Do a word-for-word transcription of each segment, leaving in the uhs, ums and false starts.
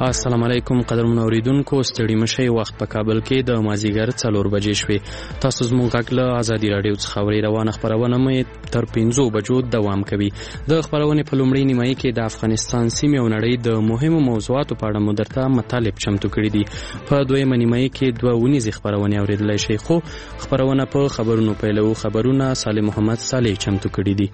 السلام علیکم قدرمن اوریدونکو، ستړي مشئ. وخت په کابل کې د مازیګر څلور بجې شوې. تاسو زموږ غږ له ازادي راډیو څخه اورئ. روانه خپرونه مې تر پنځو بجو دوام کوي. د خپرونې په لومړۍ نیمایي کې د افغانستان سیمې او نړۍ د مهمو موضوعاتو په اړه مو درته مطالب چمتو کړي دي. په دویمه نیمایي کې دوه ونیزې خپرونې اورېدلی شئ، خو خپرونه په خبرونو پیلو. خبرونه صالح محمد صالح چمتو کړي دي.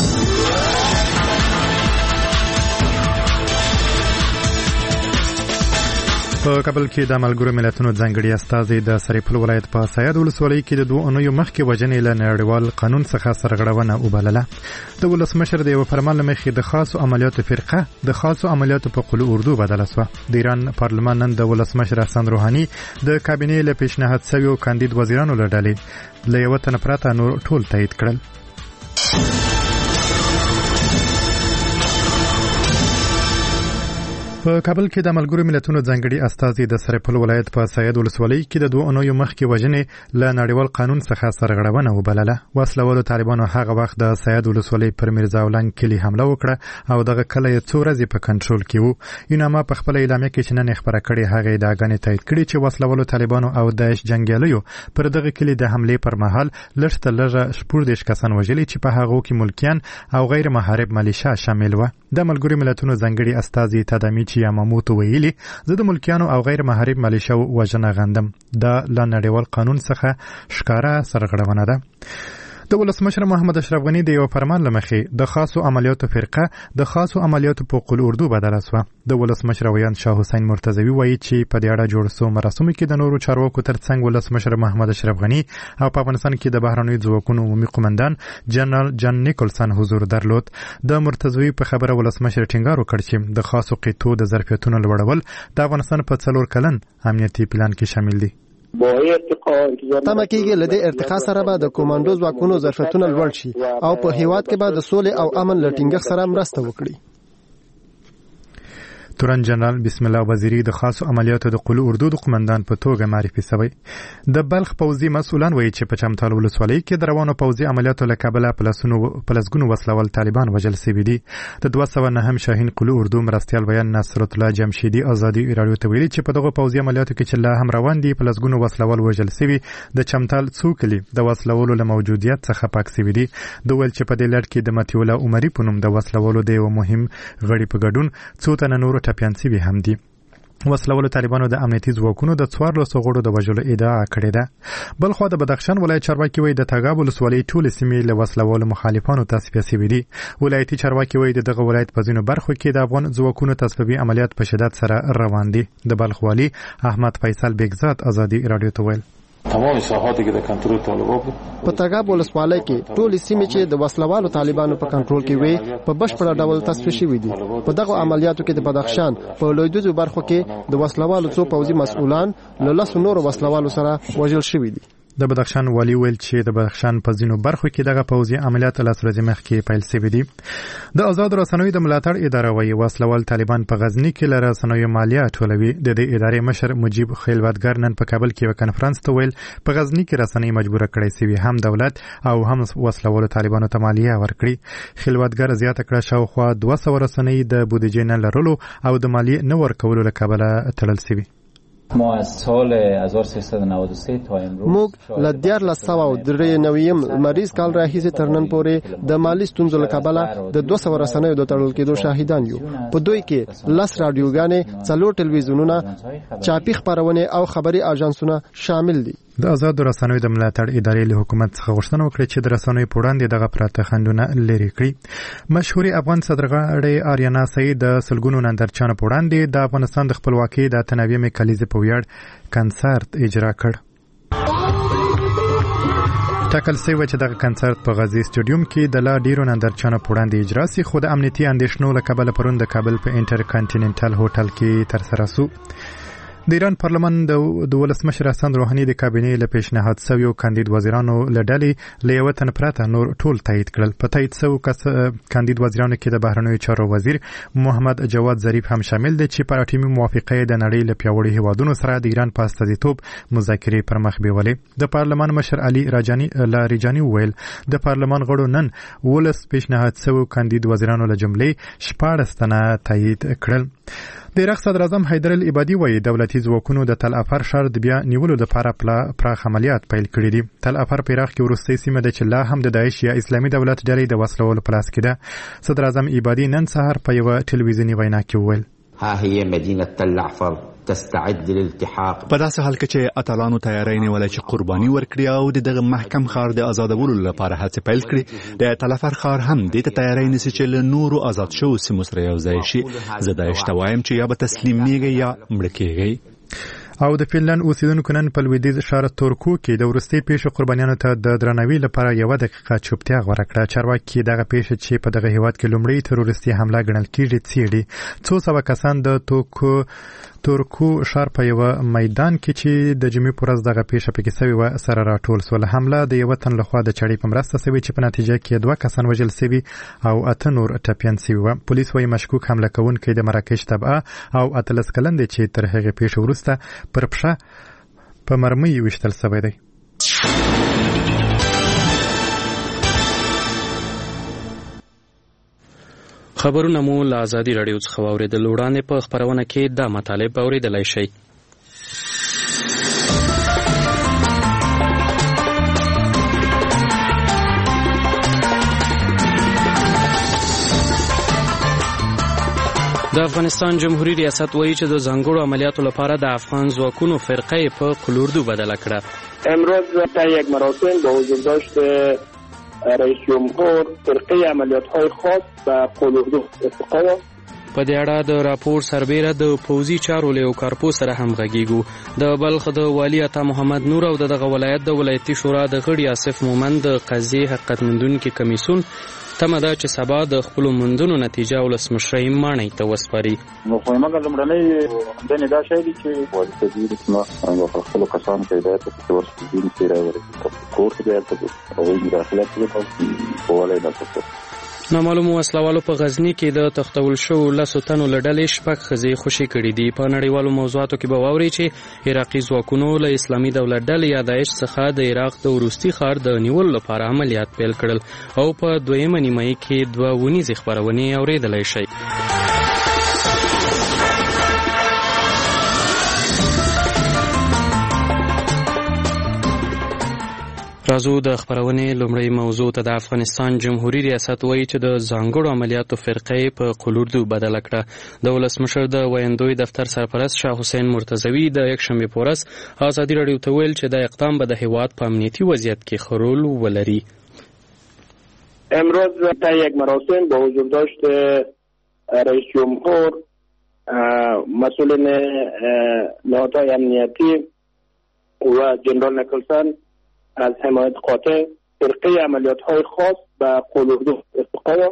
په کابل کې د ملګرو ملتونو ځانګړي استازي د سرپل ولایت په سید ولسوالۍ کې د دوه اونیو مخکې وژنې له نړیوال قانون څخه سرغړونه وبلله. د ولسمشر د یو فرمان مخې د خاصو عملیاتو فرقه د خاصو عملیاتو په قلو اردو بدله شوه. د ایران پارلمان نن د ولسمشر حسن روحاني د کابینې له پیشنهاد شویو کاندید وزیرانو له ډلې له یوه تن پرته نور ټول تایید کړل. په کابل کې د ملګرو ملتونو ځانګړي استازي د سرپل ولایت په سید ولسوالۍ کې د دوه اونیو مخکې وژنې له نړیوال قانون څخه سرغړونه وبلله. وسلوالو طالبانو هغه وخت د سید ولسوالۍ پر میرزا اولنګ کلي حمله وکړه او دغه کلی یې څو ورځې په کنټرول کې و. یوناما په خپله اعلامیه کې چې نن یې خپره کړې هغې ادعاګانې تایید کړي چې وسلوالو طالبانو او داعش جنګیالیو پر دغه کلي د حملې پر مهال لږ تر لږه شپږدېرش کسان وژلي چې په هغو کې ملکیان او غیر محارب ملیشه شامل وه. د ملګرو ملتونو ځانګړي استازي تدامیچ یاماموتو ویلي، زه د ملکیانو او غیر محارب ملیشه وژنه غندم. دا له نړیوال قانون څخه ښکاره سرغړونه ده. د ولسمشر محمد اشرف غنی د یو فرمان لمخې د خاصو عملیاتو فرقه د خاصو عملیاتو په قل اردو بدله شوه. د ولسمشر ویاند شاه حسین مرتضوی وایي چې په دې اړه جوړ شوو مراسمو کې د نورو چارواکو ترڅنګ ولسمشر محمد اشرف غنی او په افغانستان کې د بهرنیو ځواکونو عمومي قومندان جنرال جان نیکلسن حضور درلود. د مرتضوی په خبره ولسمشر ټینګار وکړ چې د خاصو قطعو د ظرفیتونو لوړول د افغانستان په څلور کلن امنیتي پلان کې شامل دي. تمه کېږي له دې ارتقا سره به د کومانډو ځواکونو ظرفیتونه لوړ شي او په هیواد کې به د سولې او امن له ټینګښت سره مرسته وکړي. تورن جنرال بسم الله وزیری د خاصو عملیاتو د قلو اردو د قومندان په توګه معرفي شوی. د بلخ پوځي مسؤلان وایي چې په چمتال ولسوالۍ کې د روانو پوځي عملیاتو له کبله پلسګونو وسلوال طالبان وژل شوي دي. د دوه سوه نهم شاهین قلو اردو مرستیال بیان نصرت الله جمشیدي ازادي راډیو ته ویلي چې په دغه پوځي عملیاتو کې چې لا هم روان دي پلسګونو وسلوال وژل شوي. د چمتال څو کلي د وسلوالو له موجودیت څخه پاک شوي دي. د ویل چې په دې لړ کې د مطیع الله عمري په نوم د وسلوالو د یو مهم غړي په ګډون څو تنه نورو ټپیان شوي هم دي. وسلوالو طالبانو د امنیتي ځواکونو د څوارلسو غړو د وژلو ادعا کړې ده. بلخوا د بدخشان ولایت چارواکي وایي د تګاب ولسوالۍ ټولې سیمې له وسلوالو مخالفانو تصفیه شوي دي. ولایتي چارواکي وایي د دغه ولایت په ځینو برخو کې د افغان ځواکونو تصفیوي عملیات په شدت سره روان دي. د بلخ والي احمد فیصل بیگزاد ازادي راډیو ته ویل، تمام ساحات کې د کنټرول طالبانو په تګاب ولسوالۍ کې ټول سیمې چې د وسلوالو طالبانو په کنټرول کې وي په بشپړ ډول تصفیه شوي دي. په دغه عملیاتو کې د بدخشان په لویدیځو برخو کې د وسلوالو څو پوځي مسؤلان له لسو نورو وسلوالو سره وژل شوي دي. د بدخشان والی ویل چې د بدخشان په ځینو برخو کې دغه پوځي عملیات له ورځې مخکې پیل شوي دي. د آزاد رسنیو د ملاتړ اداره وایي وسلوال طالبان په غزني کې له رسنیو مالیه ټولوي. د دې ادارې مشر مجیب خیلوتګر نن په کابل کې یو کنفرانس ته ویل په غزني کې رسنۍ مجبوره کړې شوي هم دولت او هم وسلوالو طالبانو ته مالیه ورکړي. خیلوتګر زیاته کړه شاوخوا دوه سوه رسنۍ د بودیجې نه لرلو او د مالیې نه ورکولو له کبله تړل شوي. ما از سال هزار و سیصد و نود و سه تا امروز موږ له دیارلس سوه او درې نویم لمریز کال راهیسې تر نن پورې د مالي ستونزو له کبله د دوه سوه رسنیو د تړل کېدو شاهدان یو. په دوی کې لس راډیوګانې، څلور ټلویزیونونه، چاپي خپرونې او خبري اژانسونه شامل دي. د آزاد رسنیو د ملاتړ ادارې له حکومت څخه غوښتنه وکړه چې د رسنیو په وړاندې دغه پراته خنډونه لرې کړي. مشهوري افغان سندرغاړې آریانا سعید د سلګونو نندارچیانو په وړاندې د افغانستان د خپلواکۍ د اته نویمې کلیزې په ویاړ کنسرت اجرا کړ. ټاکل شوی چې دغه کنسرت په غازي سټیډیوم کې د لا ډیرو نندارچیانو په وړاندې اجرا شي، خو د امنیتي اندېښنو له کبله پرون د کابل په انټر کانټیننټل هوټل کې ترسره شو. د ایران پارلمان د ولسمشر حسن روحاني د کابینې له پیشنهاد شویو کاندید وزیرانو له ډلې له یوه تن پرته نور ټول تایید کړل. په تایید شوو کاندید وزیرانو کې د بهرنیو چارو وزیر محمد جواد ظریف هم شامل دی چې پر اټومي موافقې د نړۍ له پیاوړي هیوادونو سره د ایران په استازیتوب مذاکرې پر مخ بیولې. د پارلمان مشر علي راجاني لاریجاني ویل د پارلمان غړو نن ولس پیشنهاد شویو کاندید وزیرانو له جملې شپاړس تنه تایید کړل. د عراق صدر اعظم حیدر العبادي وایي دولتي ځواکونو د تل افر ښار د بیا نیولو لپاره پراخ عملیات پیل کړي دي. تل افر په عراق کې وروستۍ سیمه ده چې لا هم د داعش یا اسلامي دولت ډلې د وسلوالو په لاس کې ده. صدر اعظم عبادي نن سهار په یوه ټلویزیوني وینا کې وویل ها هي مدینه تل افر تستعد للالتحاق. په داسې حال کې چې اتلانو تیاری نیولې چې قرباني ورکړي او د دغه محکم ښار د آزادولو لپاره هڅې پیل کړي، د تل افر ښار هم دې ته تیاری نیسي چې له نورو آزاد شوو سیمو سره یو ځای شي. زه داعش ته وایم چې یا به تسلیمیږئ یا مړه کیږئ. او د فنلند اوسیدونکو نن په لویدیځ ښار تورکو کې د وروستۍ پیښې قربانیانو ته د درناوي لپاره یوه دقیقه چوپتیا غوره کړه. چارواکي دغه پیښه چې په دغه هیواد کې لومړی تروریستي حمله ګڼل کیږي څیړي. څو سوه کسان د توکو تورکو ښار په یوه میدان کې چې د جمعې په ورځ دغه پیښه پکې سوې وه سره راټول سول. حمله د یوه تن لخوا د چړې په مرسته سوې چې په نتیجه کې دوه کسان وژل سوي او اته نور ټپیان سوي وه. پولیس وایي مشکوک حمله کوونکی د مراکش تبعه او اتلس کلن دی چې تر هغې پیښې وروسته پر پښه په مرمۍ ویشتل سوی دی. خبرونه مو له ازادي راډیو څخه واورېدل. وړاندې په خپرونه کې دا مطالب اورېدلی شئ. د افغانستان جمهوریت ریاست وایي چې د ځانګړو عملیاتو لپاره د افغان ځواکونو فرقه یې په قلوردو بدله کړه. امروز در یک مراسم با حضور داشت رئیس جمهور فرقه عملیات‌های خاص به قلوردو استقامت. په دې اړه د راپور سربیره د پوځي چارو لیو کارپو سره هم غږیږو. د بلخ د والي عطا محمد نور او دغه ولایت د ولایتي شورا د غړي آصف مومند د قضیې حقیقت موندونکي کمیسیون تمه ده چې سبا د خپلو موندنو نتیجه ولسمشرۍ ماڼۍ ته وسپاري. نو خو مګر لومړنۍ موندنې دا شی دی چې والي صدیق اسمه د خپلو کسانو ته هدایت وکړي چې ورسره دین کې راورسي کور کې بیا ته هغوی مداخلت وکړي په والي نه څه. نامعلومو وسلوالو په غزني کې د تښتول شوو لسو تنو له ډلې شپږ ښځې خوشي کړي دي. په نړیوالو موضوعاتو کې به واورئ چې عراقي ځواکونو له اسلامي دولت ډلې یا داعش څخه د عراق د وروستي ښار د نیولو لپاره عملیات پیل کړل او په دویمه نیمایي کې دوه ونیزې خپرونې اورېدلی شئ. راځو د خبرونې لومړی موضوع ته. د افغانستان جمهوریت ریاست وایي چې د ځانګړو عملیاتو فرقه یې په قلوردو بدله کړه. د ولسمشر د ویندوی دفتر سرپرست شاه حسین مرتضوي د یکشنبې په ورځ ازادي راډیو ته ویل چې دا اقدام به د هیواد په امنیتي وضعیت کې ښه رول ولري. امروز در یک مراسم با حضور داشت رئیس جمهور مسئولین نهادهای امنیتی و جنرال نیکلسن از حمایت قاطع فرقه عملیات‌های خاص به قلوردو استقامت.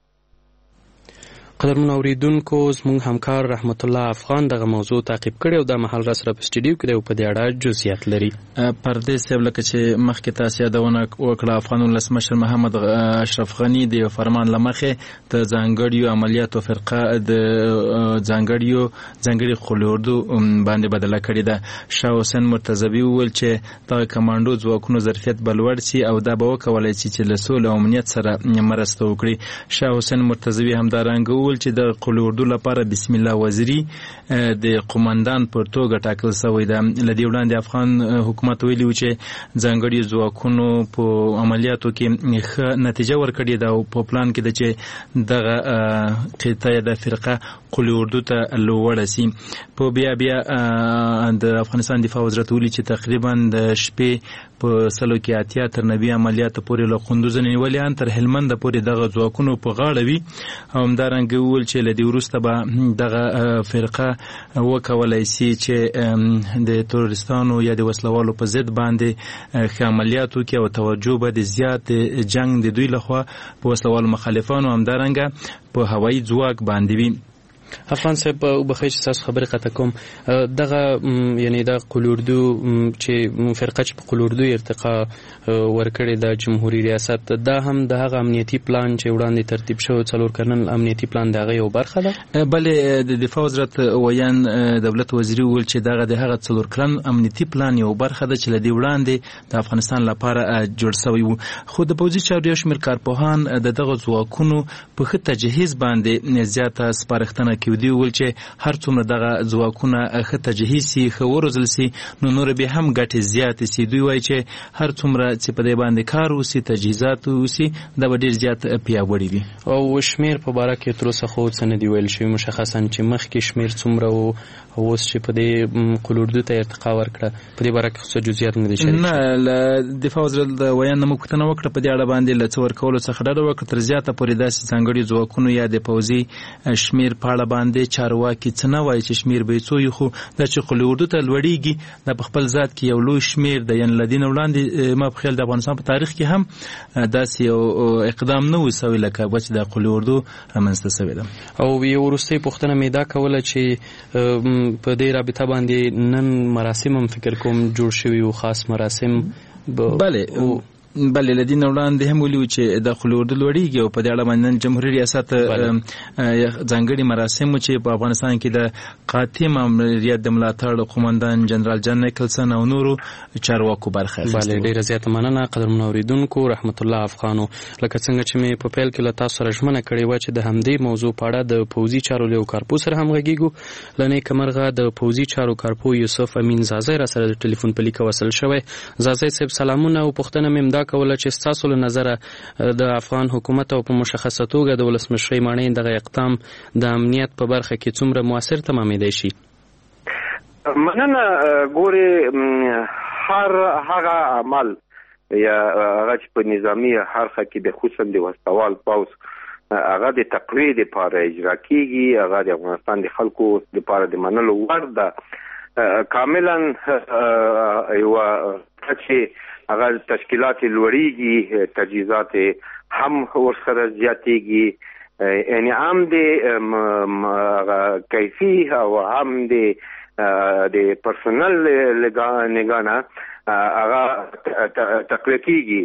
قدرمن اوریدونکو زموږ همکار رحمت الله افغان دغه موضوع تعقیب کړی او د محل را سره په سټډیو کې دی او په دې اړه جزئیات لري. پردیس صاحب لکه چې مخکې تاسو یادونه وکړه افغان ولسمشر محمد اشرف غنی د فرمان لمخه د ځانګړیو عملیاتو فرقه د ځانګړیو ځانګړي قلوردو باندې بدله کړې ده. شاه حسین مرتضوي وویل چې د کمانډو ځواکونو ظرفیت بلوړ سي او دا به وکولای شي چې له سولې او امنیت سره مرسته وکړي. شاه حسین مرتضوي همدارنګه چې د قلوردو لپاره بسم الله وزیری د قومندان پر توګه ټاکل شوی دی. لدی وړاندې افغان حکومت ویلي و چې ځانګړي ځواکونو په عملیاتو کې ښه نتیجه ورکړې ده او په پلان کې ده چې دغه قطعه د فرقه قلوردو ته لوړه سي. په بیا بیا د افغانستان دفاع وزارت ویلي چې تقریبا د شپې په سلو کې اتیا تر نوي عملیاتو پورې له قندوز نیولې ان تر هلمند پورې دغه ځواکونو په غاړه وي. همدارنګه ویل چې له دې وروسته به دغه فرقه وکولای شي چې د تروریستانو یا د وسلوالو په ضد باندې ښه عملیات وکړي او توجه به د زیات جنگ د دوی لخوا په وسلوالو مخالفانو همدارنګه په هوایي ځواک باندې وي. افغان صاحب وبخښئ چې تاسو خبرې قطع کوم. دغه یعنی د قلوردو چې فرقه چې په قلوردو ارتقا ورکړې د جمهوریت ریاست دا هم د هغه امنیتي پلان چې وړاندې ترتیب شو څلور کلن امنیتي پلان دغه یو برخه ده. بلې د دفاع وزارت ویان دولت وزیری ویل چې دغه د هغه څلور کلن امنیتي پلان یو برخه ده چې لدی وړاندې د افغانستان لپاره جوړ شوی وو. خو د پوځي چارو شمیر کارپوهان د دغه ځواکونو په ښه تجهیز باندې زیاته سپارښتنه کې دی ول چې هر څومره دغه ځواکونه ښه تجهیز سي ښه وروزل سي نو نور به هم ګټې زیات سي دوی وایي چې هر څومره چې په دې باندې کار وسی تجهیزات وسی دا به ډیر زیات پیاوړي وي. او شمیر په باره کې تر اوسه خو څه نه دی ویل شوی مشخصا چې مخکې شمیر څومره وو اوس چې په دې قلوردو ته ارتقا ورکړه په دې باره کې څه جزئیات نه دي شریک. نه له دفاع وزارت د ویان نه مکتنه وکړه په دې اړه باندې له څور کولو څخه ډډه وکړه تر زیاته پورې داسې ځانګړي ځواکونو یا د پوځي شمیر په اړه باندې چارواکي څه نه وایي چې شمیر به څو یو خو د چې قلوردو ته لوړیږي د خپل ذات کې یو لوی شمیر د ین لدین وړاندې ما په خیال د افغانستان په تاریخ کې هم داسې یو اقدام نه وسوي لکه چې د قلوردو رامنځته شوی ده. او یو وروستۍ پوښتنه مې دا کوله چې په دې رابطه باندې نن مراسم هم فکر کوم جوړ شوي او خاص مراسم بله بله لدین وړاندې هم ویلو چې د قلوردو لوړیږي او په دې اړه باندې جمهوریت ریاست ځانګړي مراسم چې په افغانستان کې د قاطع ماموریت د ملاتړ قومندان جنرال جان نیکلسن او نورو چارواکو برخه اخیسته. بله ډیره زیاته مننه قدرمن اوریدونکو رحمت الله افغانو. لکه څنګه چې مې په پیل کې له تاسو سره ژمنه کړې وه چې د همدې موضوع په اړه د پوځي چارو له کارپو سره هم غږیږو. له نیکه مرغه د پوځي چارو کارپو یوسف امین زازی را سره د ټلیفون په لیکه وصل شوی. زازی صاحب سلامونه او پوښتنه مې دا کوله چې ستاسو له نظره د افغان حکومت او په مشخصه توګه د ولسمشرۍ ماڼۍ دغه اقدام د امنیت په برخه کې څومره موثر تمامېدی شي؟ مننه. ګورې هر هغه عمل یا هغه چې په نظامي حرکه کې د خصوصا د وسوال پوځ هغه د تقویې لپاره اجرا کیږي هغه د افغانستان د خلکو لپاره د منلو وړ ده کاملا یو چې هغه تشکیلات لوړیږي تجهیزات هم ورسره زیاتېږي انعام د کیفي او هم د پرسونل لګانه هغه تقویه کیږي.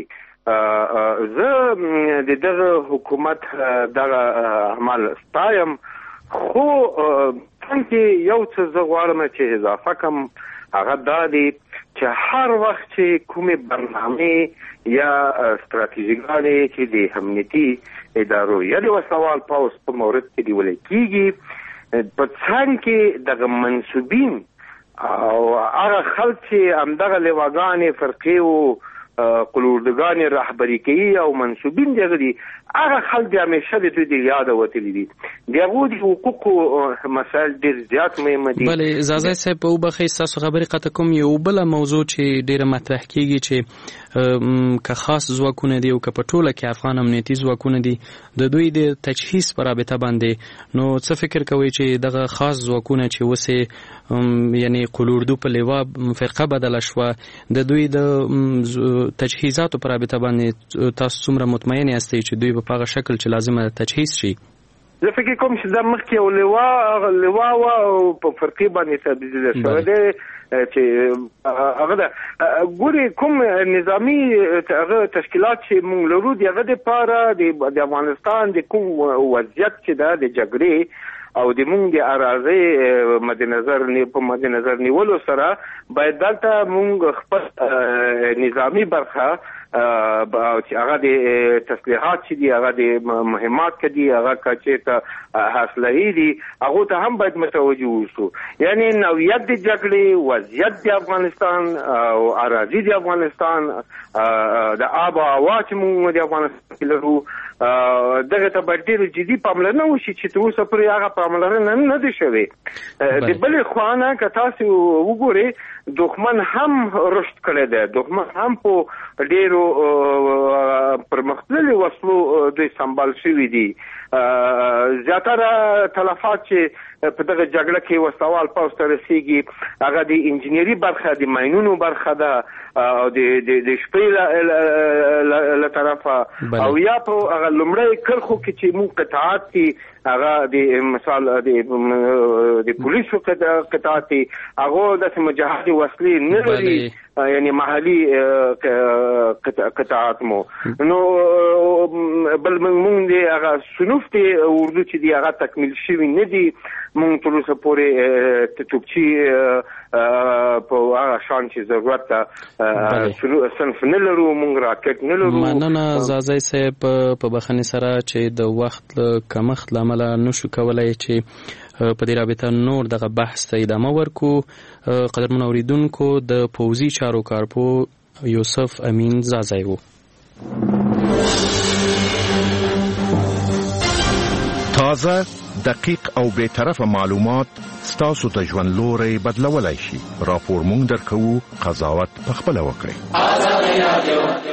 زه د دغه حکومت دغه عمل ستایم خو څنګه یو څه زه غواړم چې اضافه کوم هغه دا دی چې هر وخت چې کومې برنامې یا ستراتیژیګانې چې د امنیتي ادارو یا د وسوال پوځ په مورد کې نیول کېږي په څنګ کې دغه منسوبین او هغه خلک چې همدغه لواګانې فرقې او قلوردګانې رهبري کوي او منسوبین دغه دي هغه خلک د همیشه د دوی د یاده وتلي دي د هغو د حقوقو مسایل ډېر زیات مهم دي. بلې زازی صاحب په وبخئ ستاسو خبرې قطع کوم یو بله موضوع چې ډېره مطرح کېږي چې که خاص ځواکونه دي او که په ټوله کې افغان امنیتي ځواکونه دي د دوی د تجهیز په رابطه باندې نو څه فکر کوئ چې دغه خاص ځواکونه چې اوسې یعنی قلوردو په لیوا فرقه بدله شوه د دوی د تجهیزاتو په رابطه باندې تاسو څومره مطمئن یاستئ چې دوی په هغه شکل چې لازمه تجهیز شي؟ زه فکر کوم چې دا مخکې یو لیوا لیوا وه او په فرقې باندې تبدیله شوی دی چې هغه ده. ګورې کوم نظامي هغه تشکیلات چې موږ لرو د هغه دپاره د افغانستان د کوم وضعیت چې ده د جګړې او د موږ د اراضۍ مد نظر په مد نظر نیولو سره باید دلته موږ خپل نظامی برخه او چې هغه د تسلیحات چې دي هغه د مهمات کې دي هغه کچې ته حاصلې دي هغه ته هم باید متوجه اوسو. یعنی نوعیت د جګړې وضعیت د افغانستان او اراضي د افغانستان د آب او هوا چې موږ د افغانستان کې لرو دغه ته باید ډېر جدي پاملرنه وشي چې تر اوسه پورې هغه پاملرنه نه ده شوې. د بلې خوا نه که تاسو وګورئ دښمن هم رشد کړی دی دښمن هم په ډېرو پرمختللي وسلو دوی سمبال شوي دي. زیاتره تلفات چې په دغه جګړه کې وسوال پوځ ته رسیږي هغه د انجینري برخه د ماینونو برخه ده او د د شپې له طرفه او یا په هغه لومړی کرخو کې چې موږ قطعات دي هغه د مثال د د پولیسو قطعات دي هغه د مجاهدي وسلې نه لري یعنی محلي قطعات مو نو بل موږ د هغه صنوف دي اردو چې دی هغه تکمیل شوی نه دي موږ تر اوسه پورې توپچي په هغه شان چې ضرورت ده صنف نه لرو موږ راکټ نه لرو. مننه زازی صاحب په بخښنې سره چې د وخت کمښت له امله نشو کولی چې په دې رابطه نور دغه بحث ته ادامه ورکو. قدرمن اوریدونکو د پوځي چارو کارپو یوسف امین زازای وو. تازه، دقیق او بی‌طرفه معلومات ستاسو ته ژوند لوري بدلولای شي. راپور مونږ درکوو، قضاوت پخپله وکړئ.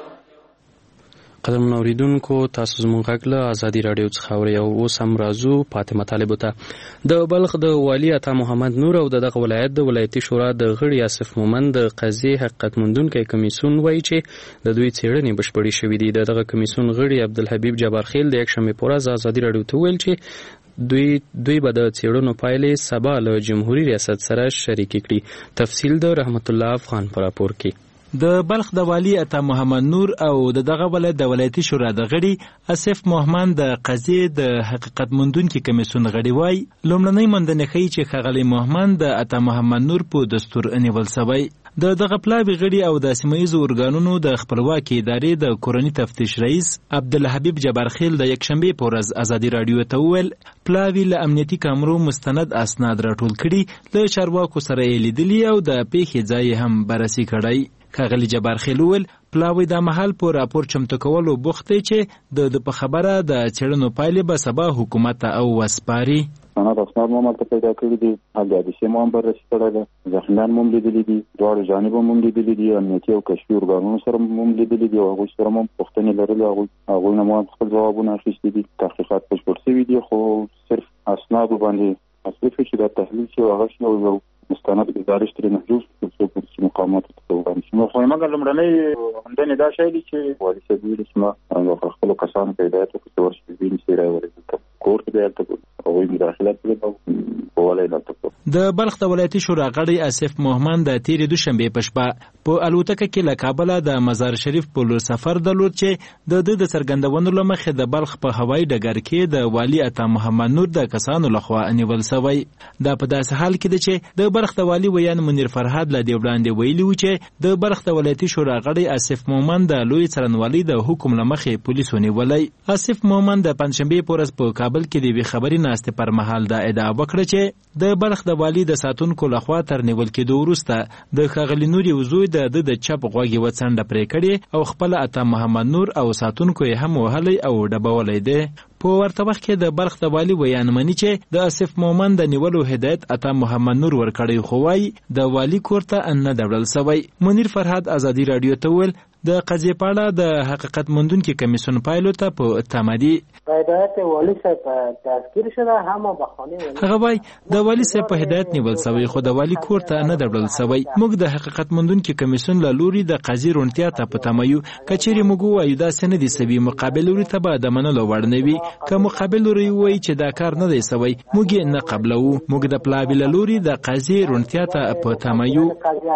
قدرمن اوریدونکو، تاسو زموږ غږ له ازادي راډیو څخه اورئ. او اوس هم راځو پاتې مطالبو ته. د بلخ د والي عطا محمد نور او دغه ولایت د ولایتي شورا د غړي آصف مومند د قضیې حقیقت موندونکی کمیسیون وایي چې د دوی څېړنې بشپړې شوې دي. د دغه کمیسیون غړي عبدالحبیب جبارخیل د یکشنبې په ورځ ازادي راډیو ته وویل چې دوی دوی به د څېړنو پایلې سبا له جمهوریت ریاست سره شریکې کړي. تفصیل د رحمت الله افغان په راپور کې. د بلخ د والی عطا محمد نور او د دغه ولایت د ولایتي شورا د غړي آصف مومند د قضیې د حقیقت موندونکي کمیسیون غړي وای لومړنۍ موندنې ښیي چې ښاغلی مومند د عطا محمد نور په دستور نیول شوی. د دغه پلاوي غړي او د سیمه ییزو ارګانونو د خپلواکي ادارې د کورني تفتیش رئیس عبدالحبیب جبارخیل د یکشنبې په ورځ ازادي راډیو ته وویل پلاوي له امنیتي کامرو مستند اسناد راټول کړي، له چارواکو سره یې لیدلي او د پیښې ځای هم بررسي کړی. ښاغلي جبارخیل وویل پلاوی دا مهال په راپور چمتو کولو بوخت دی چې د په خبره د څېړنو پایلې به سبا حکومت ته او وسپاري. سند اسناد مو مالته پیدا کړي دي، حال حادثې مو هم بررسي کړی ده، زخمیان مو هم لیدلي دي، دواړو جانب مو هم لیدلي دي، امنیتي او کشفي ارګانونو سره مو هم لیدلي دي او هغوی سره مو پوښتنې لرلې. هغوی هغوی نه مو خپل ځوابونه اخیستي دي. تحقیقات بشپړ شوي دي، خو صرف اسنادو باندې اصلي شي دا تحلیل شي او هغه شي او مستند گزارش ترې محجوز کړل شو چې مقاماتو ته وړاندې شي. نو خو مګر لومړنۍ همدنې دا شی دی چې والي صاحب ویلي چې ما خپلو کسانو ته هدایت وکړ چې ورشي وینې چې راورسېږي کور ته به هلته هغوی مداخله کړې په والی هلته. د بلخ د ولایتي شورا غړی آصف مومند د تېرې دوشنبې په شپه په الوتکه کې له کابله د مزار شریف په لور سفر درلود چې د ده د څرګندونو له مخې د بلخ په هوایي ډګر کې د والي عطا محمد نور د کسانو لخوا نیول شوی. دا په داسې حال کې ده چې د بلخ د والي ویان منیر فرهاد له دې وړاندې ویلي و چې د بلخ د ولایتي شورا غړی آصف مومند د لوی څارنوالۍ د حکم له مخې پولیسو نیولی. آصف مومند د پنجشنبې په ورځ په کابل کې د یوې خبري ناستې پر مهال دا ادعا وکړه چې د بلخ د والي د ساتونکو لخوا تر نیول کېدو وروسته د ښاغلي نور یو زوی د ده د چپ غوږ یوه څنډه پرې کړې او خپله عطا محمد نور او ساتونکو یې هم وهلی او ډبولی دی. په ورته وخت کې د بلخ د والي ویان مني چې د آصف مومند د نیولو هدایت عطا محمد نور ورکړی، خو وایي د والي کور ته نه ده وړل سوی. منیر فرهاد ازادي راډیو ته وویل د قضیې په اړه د حقیقت موندونکي کمیسیون پایلو ته په تمه دي. هدایت والي صاحب تذکیر شده هم بخانه هغه وایي د والي صاحب په هدایت نیول سوی، خو د والي کور ته نه ده وړل سوی. موږ د حقیقت موندونکي کمیسیون له لوري د قضیې روڼتیا ته په تمه یو. که چیرې موږ ووایو داسې نه دي سوي، مقابل لوري ته به د منلو وړ نه وي. که مقابل لوري ووایي چې دا کار نه دی سوی، موږ یې نه قبلوو. موږ د پلاوي له لوري د قضیې روڼتیا ته په تمه یو.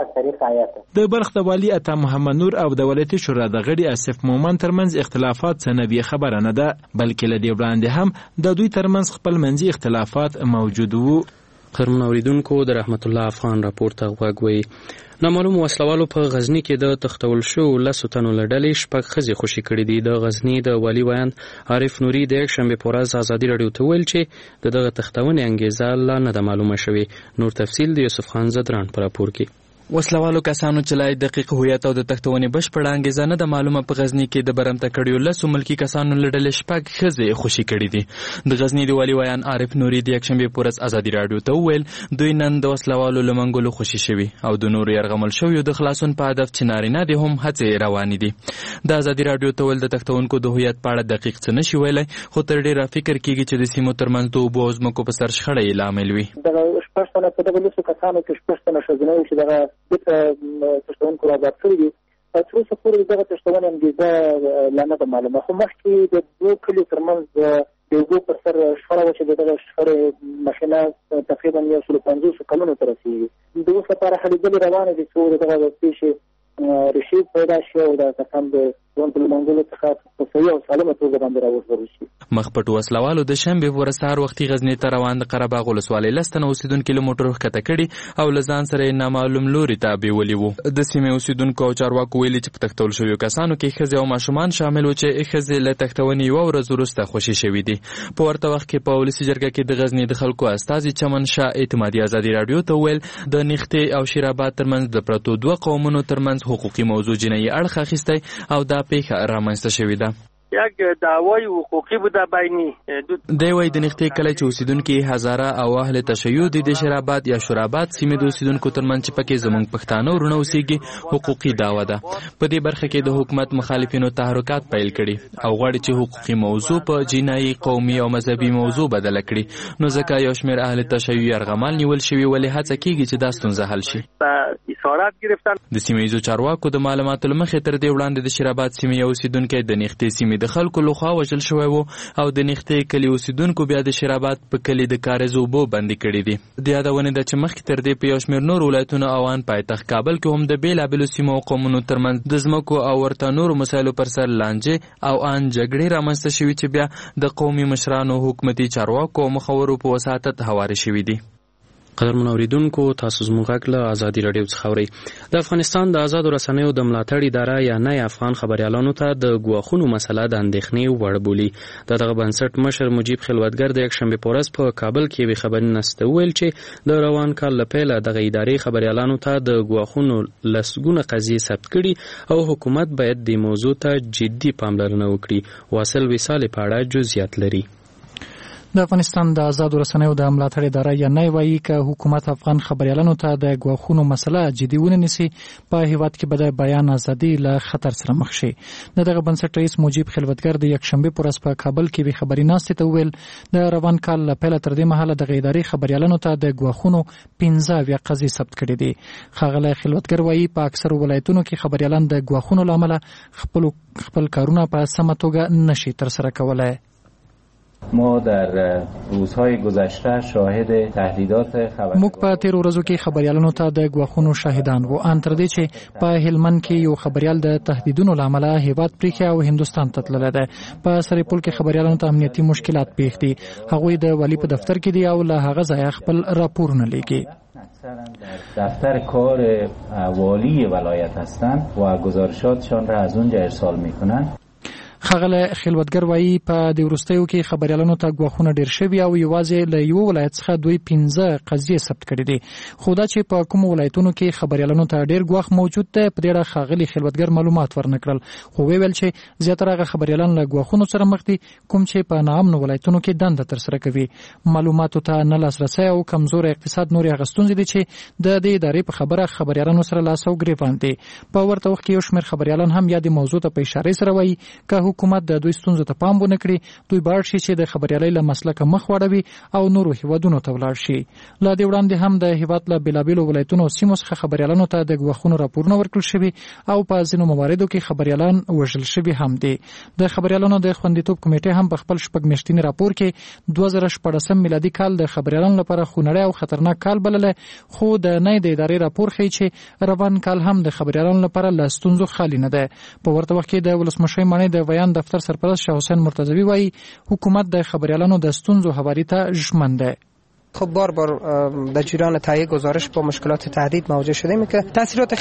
د بلخ د والي عطا محمد نور او د ولایتي شورا د غړي آصف مومند ترمنځ اختلافات څه نوې خبره نه ده، بلکې له دې وړاندې هم د دوی ترمنځ خپل منځي اختلافات موجود وو. قدرمن اوریدونکو، د رحمت الله افغان راپور ته غوږ وئ. نامعلوم وسلوالو په غزني کې د تختول شوو لسو تنو له ډلې شپږ ښځې خوشي کړي دي. د غزني د والي ویان عارف نوري د یکشنبې په ورځ ازادي راډیو ته ویل چې د دغه تختونې انګېزه لا نه ده معلومه شوې. نور تفصیل د یوسف خان زدران په راپور کې. وسلوالو کسانو چې لا دقیق هویت او د تختونې بشپړه انګېزه نه ده معلومه په غزني کې د برمته کړیو لسو ملکي کسانو له ډلې شپږ ښځې خوشي کړي دي. د غزني د والي ویان عارف نوري د یکشنبې په ورځ ازادي راډیو ته وویل دوی نن د وسلوالو له منګولو خوشي شوي او د نورو یرغمل شویو د خلاصون په هدف چې نارینه دي هم هڅې روانې دي. د ازادي راډیو ته ویل د تختونکو د هویت په اړه دقیق څه نشي ویلی، خو تر ډېره فکر کېږي چې د سیمو ترمنځ د اوبو او ځمکو په سر شخړه یې لامل وي. دغه شپږ تنه په دغه لسو کسانو کې شپږ تنه ښځینه وو چې دغه تشتونکو آزاد کړي دي. تر اوسه پورې دغه تشتونې انګېزه لا نه ده معلومه، خو مخکې د دوو کلیو ترمنځ د اوبو پر سر شخړه وه چې د دغه شخړې مخینه تقریبا یو سلو پنځوسو کلونو ته رسېږي. د اوس لپاره هلې ځلې روانې دي څو د دغه پیښې ریښې پیدا شي او دا کسان د ژوند په لمانځلو څخه په صحیح او سالمه توګه باندې راوژغورل شي. مخ په وسلوالو د شنبې په سهار وختي غزنی ته روان د قره باغ ولسوالۍ لستنه اوسیدونکو له موټر ښکته کړي او له ځان سره نامعلوم لوري ته بیولي وو. د سیمې اوسیدونکو او چارواکو ویلي چې په تښتول شویو کسانو کې ښځې او ماشومان شامل وو چې ښځې له تښتونې یوه ورځ وروسته خوشي شوي دي. په ورته وخت کې په ولسي جرګه کې د غزنی د خلکو استازي چمن شاه اعتمادي ازادي راډیو ته ویل د نیختې او شیراباد ترمنځ د پرتو دوه قومونو ترمنځ حقوقي موضوع جنایي اړخ اخیستی او دا پیښه رامنځته شوې ده. یک دعوای حقوقی بوده بینی دی وای د نختې کله چې اوسیدونکو هزاره او اهل تشیع د شیراباد یا شوراباد سیمې د اوسیدونکو ترمنځ چې پکې زمونږ پښتانه ورونه اوسېږي حقوقي دعوه ده. په دې برخه کې د حکومت مخالفینو تحرکات پیل کړي او غواړي چې حقوقي موضوع په جنایي قومي او مذهبي موضوع بدل کړي. نو ځکه یو شمېر اهل تشیع یرغمال نیول شوي ولې هڅه کیږي چې دا ستونزه حل شي. اسارات گرفتن د سیمې ییزو چارواکو د معلوماتو لمخې تر دې وړاندې د شیراباد سیمې اوسیدونکو د نختې سیمې د خلکو لخوا وژل شوی وو او د نختې کلي اوسیدونکو بیا د شیراباد په کلي د کاریز اوبو بندي کړي دي. د یادونې ده چې مخکې تر دې په یو شمېر نور ولایتونو او ان پایتخت کابل کې هم د بېلابېلو سیمو او قومونو ترمنځ د ځمکو او ورته نورو مسایلو پر سر لانجې او ان جګړې رامنځته شوي چې بیا د قومي مشرانو حکومتي چارواکو او مخورو په وساطت هوارې شوي دي. قدرمن اوریدونکو تاسو زموږ غږ له ازادي راډیو څخه اورئ. د افغانستان د آزادو رسنیو د ملاتړ اداره یا نه افغان خبريالانو ته د ګواښونو مسله د اندېښنې وړ بولي. د دغه بنسټ مشر مجیب خلوتګر د یکشنبې په ورځ په کابل کې یوې خبري نسته وویل چې د روان کال له پیله دغه ادارې خبريالانو ته د ګواښونو لسګونه قضیې ثبت کړي او حکومت باید د موضوع ته جدي پاملرنه وکړي. واصل وصال په اړه جزئیات لري. د افغانستان د آزادو رسنیو د ملاتړ اداره یا نه وایي چې حکومت افغان خبريالانو ته د ګواښونو مسله جدي ونیسي په هیواد کې به د بیان ازادي له خطر سره مخ شي. دغه بنسټ رئیس مجیب خلوتګر د یکشنبې په ورځ په کابل کې به خبري ناستې ته ویل د روان کال له پیله تر دې مهاله د ادارې خبريالانو ته د ګواښونو پنځه اویا قضیې ثبت کړي دي. ښاغلی خلوتګر وایي په اکثرو ولایتونو کې خبريالان د ګواښونو له امله خپل خپل کارونه په سمه توګه نشي ترسره کولای. ما در روزهای گذشته شاهد تهدیدات خبر موږ په تیر ورځو کې خبريالانو ته د ګواښونو شاهدان وو ان تر دې چې په هلمند کې یو خبريال د تهدیدونو لامل هیواد پریښه او هندستان ته تللی دی. په سرپل کې خبريالانو ته امنیتي مشکلات پیښ دي. هغوی د والی په دفتر کې دي او له هغه ځایه خپل راپورونه لیکي. دفتر کار والی ولایت هستند و گزارشاتشان را از اونجا ارسال میکنند. ښاغلی خلوتګر وایي په دې وروستیو کې خبريالانو ته ګواښونه ډېر شوي او یوازې له یو ولایت څخه دوی پنځه قضیې ثبت کړي دي. خو دا چې په کومو ولایتونو کې خبريالانو ته ډېر ګواښ موجود دی په دې اړه ښاغلي خلوتګر معلومات ورنکړل. خو ویل چې زیاتره هغه خبريالان له ګواښونو سره مخ دي کوم چې په ناامنو ولایتونو کې دنده ترسره کوي. معلوماتو ته نه لاسرسی او کمزور اقتصاد نورې هغه ستونزې دي چې د دې ادارې په خبره خبريالانو سره لاس او ګریوان دي. په ورته وخت کې یو شمېر خبريالان هم یادې موضوع ته په اشاره سره وایي که حکومت د دوی ستونزو ته پام ونه کړي دوی باید شي چې د خبريالۍ له مسلکه مخ واړوي او نورو هیوادونو ته ولاړ شي. لا دې وړاندې هم د هیواد له بېلابېلو ولایتونو او سیمو څخه خبريالانو ته د ګواښونو راپورونه ورکړل شوي او په ځینو مواردو کې خبريالان وژل شوي هم دي. د خبريالانو د خوندیتوب کمیټې هم په خپل شپږ میاشتني راپور کې دوه زره شپاړسم میلادي کال د خبريالانو لپاره خونړی او خطرناک کال بللی. خو د نه د ادارې راپور ښیي چې روان کال هم د خبريالانو لپاره له ستونزو خالي نه ده. په ورته وخت کې د ولسمشر ماڼۍ د بیان دفتر سرپرست شاه حسین مرتضوی وایي حکومت د خبريالانو د ستونزو هواری ته ژمن ده. خب بار بار در جریان تهیه گزارش با مشکلات تهدید مواجه شدیم که تاثیرات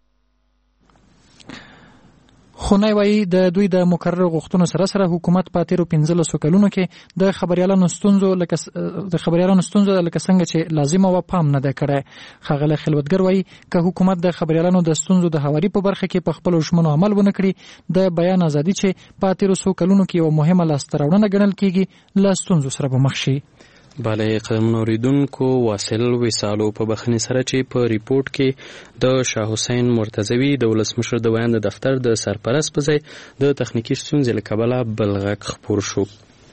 خونای وایي د دوی د مکرر غوښتنو سره سره حکومت په تیرو پنځلسو کلونو کې د خبريالانو ستونزو لکه د خبريالانو ستونزو لکه څنګه چې لازمه و پام نه ده کړی. ښاغلی خلوتګر وایي که حکومت د خبريالانو د ستونزو د هواري په برخه کې په خپلو ژمنو عمل ونه کړي د بیان ازادي چې په تیرو څو کلونو کې یوه مهمه لاسته راوړنه ګڼل کېږي له ستونزو سره به مخ شي. بالا قدمونو اوریدونکو واصل وصالو په بخښنې سره چې په ریپورت کې د شاه حسین مرتضوی د ولسمشر د بیان د دفتر د سرپرست په ځای د تخنیکي ستونزې له کبله بل غږ خپور شو.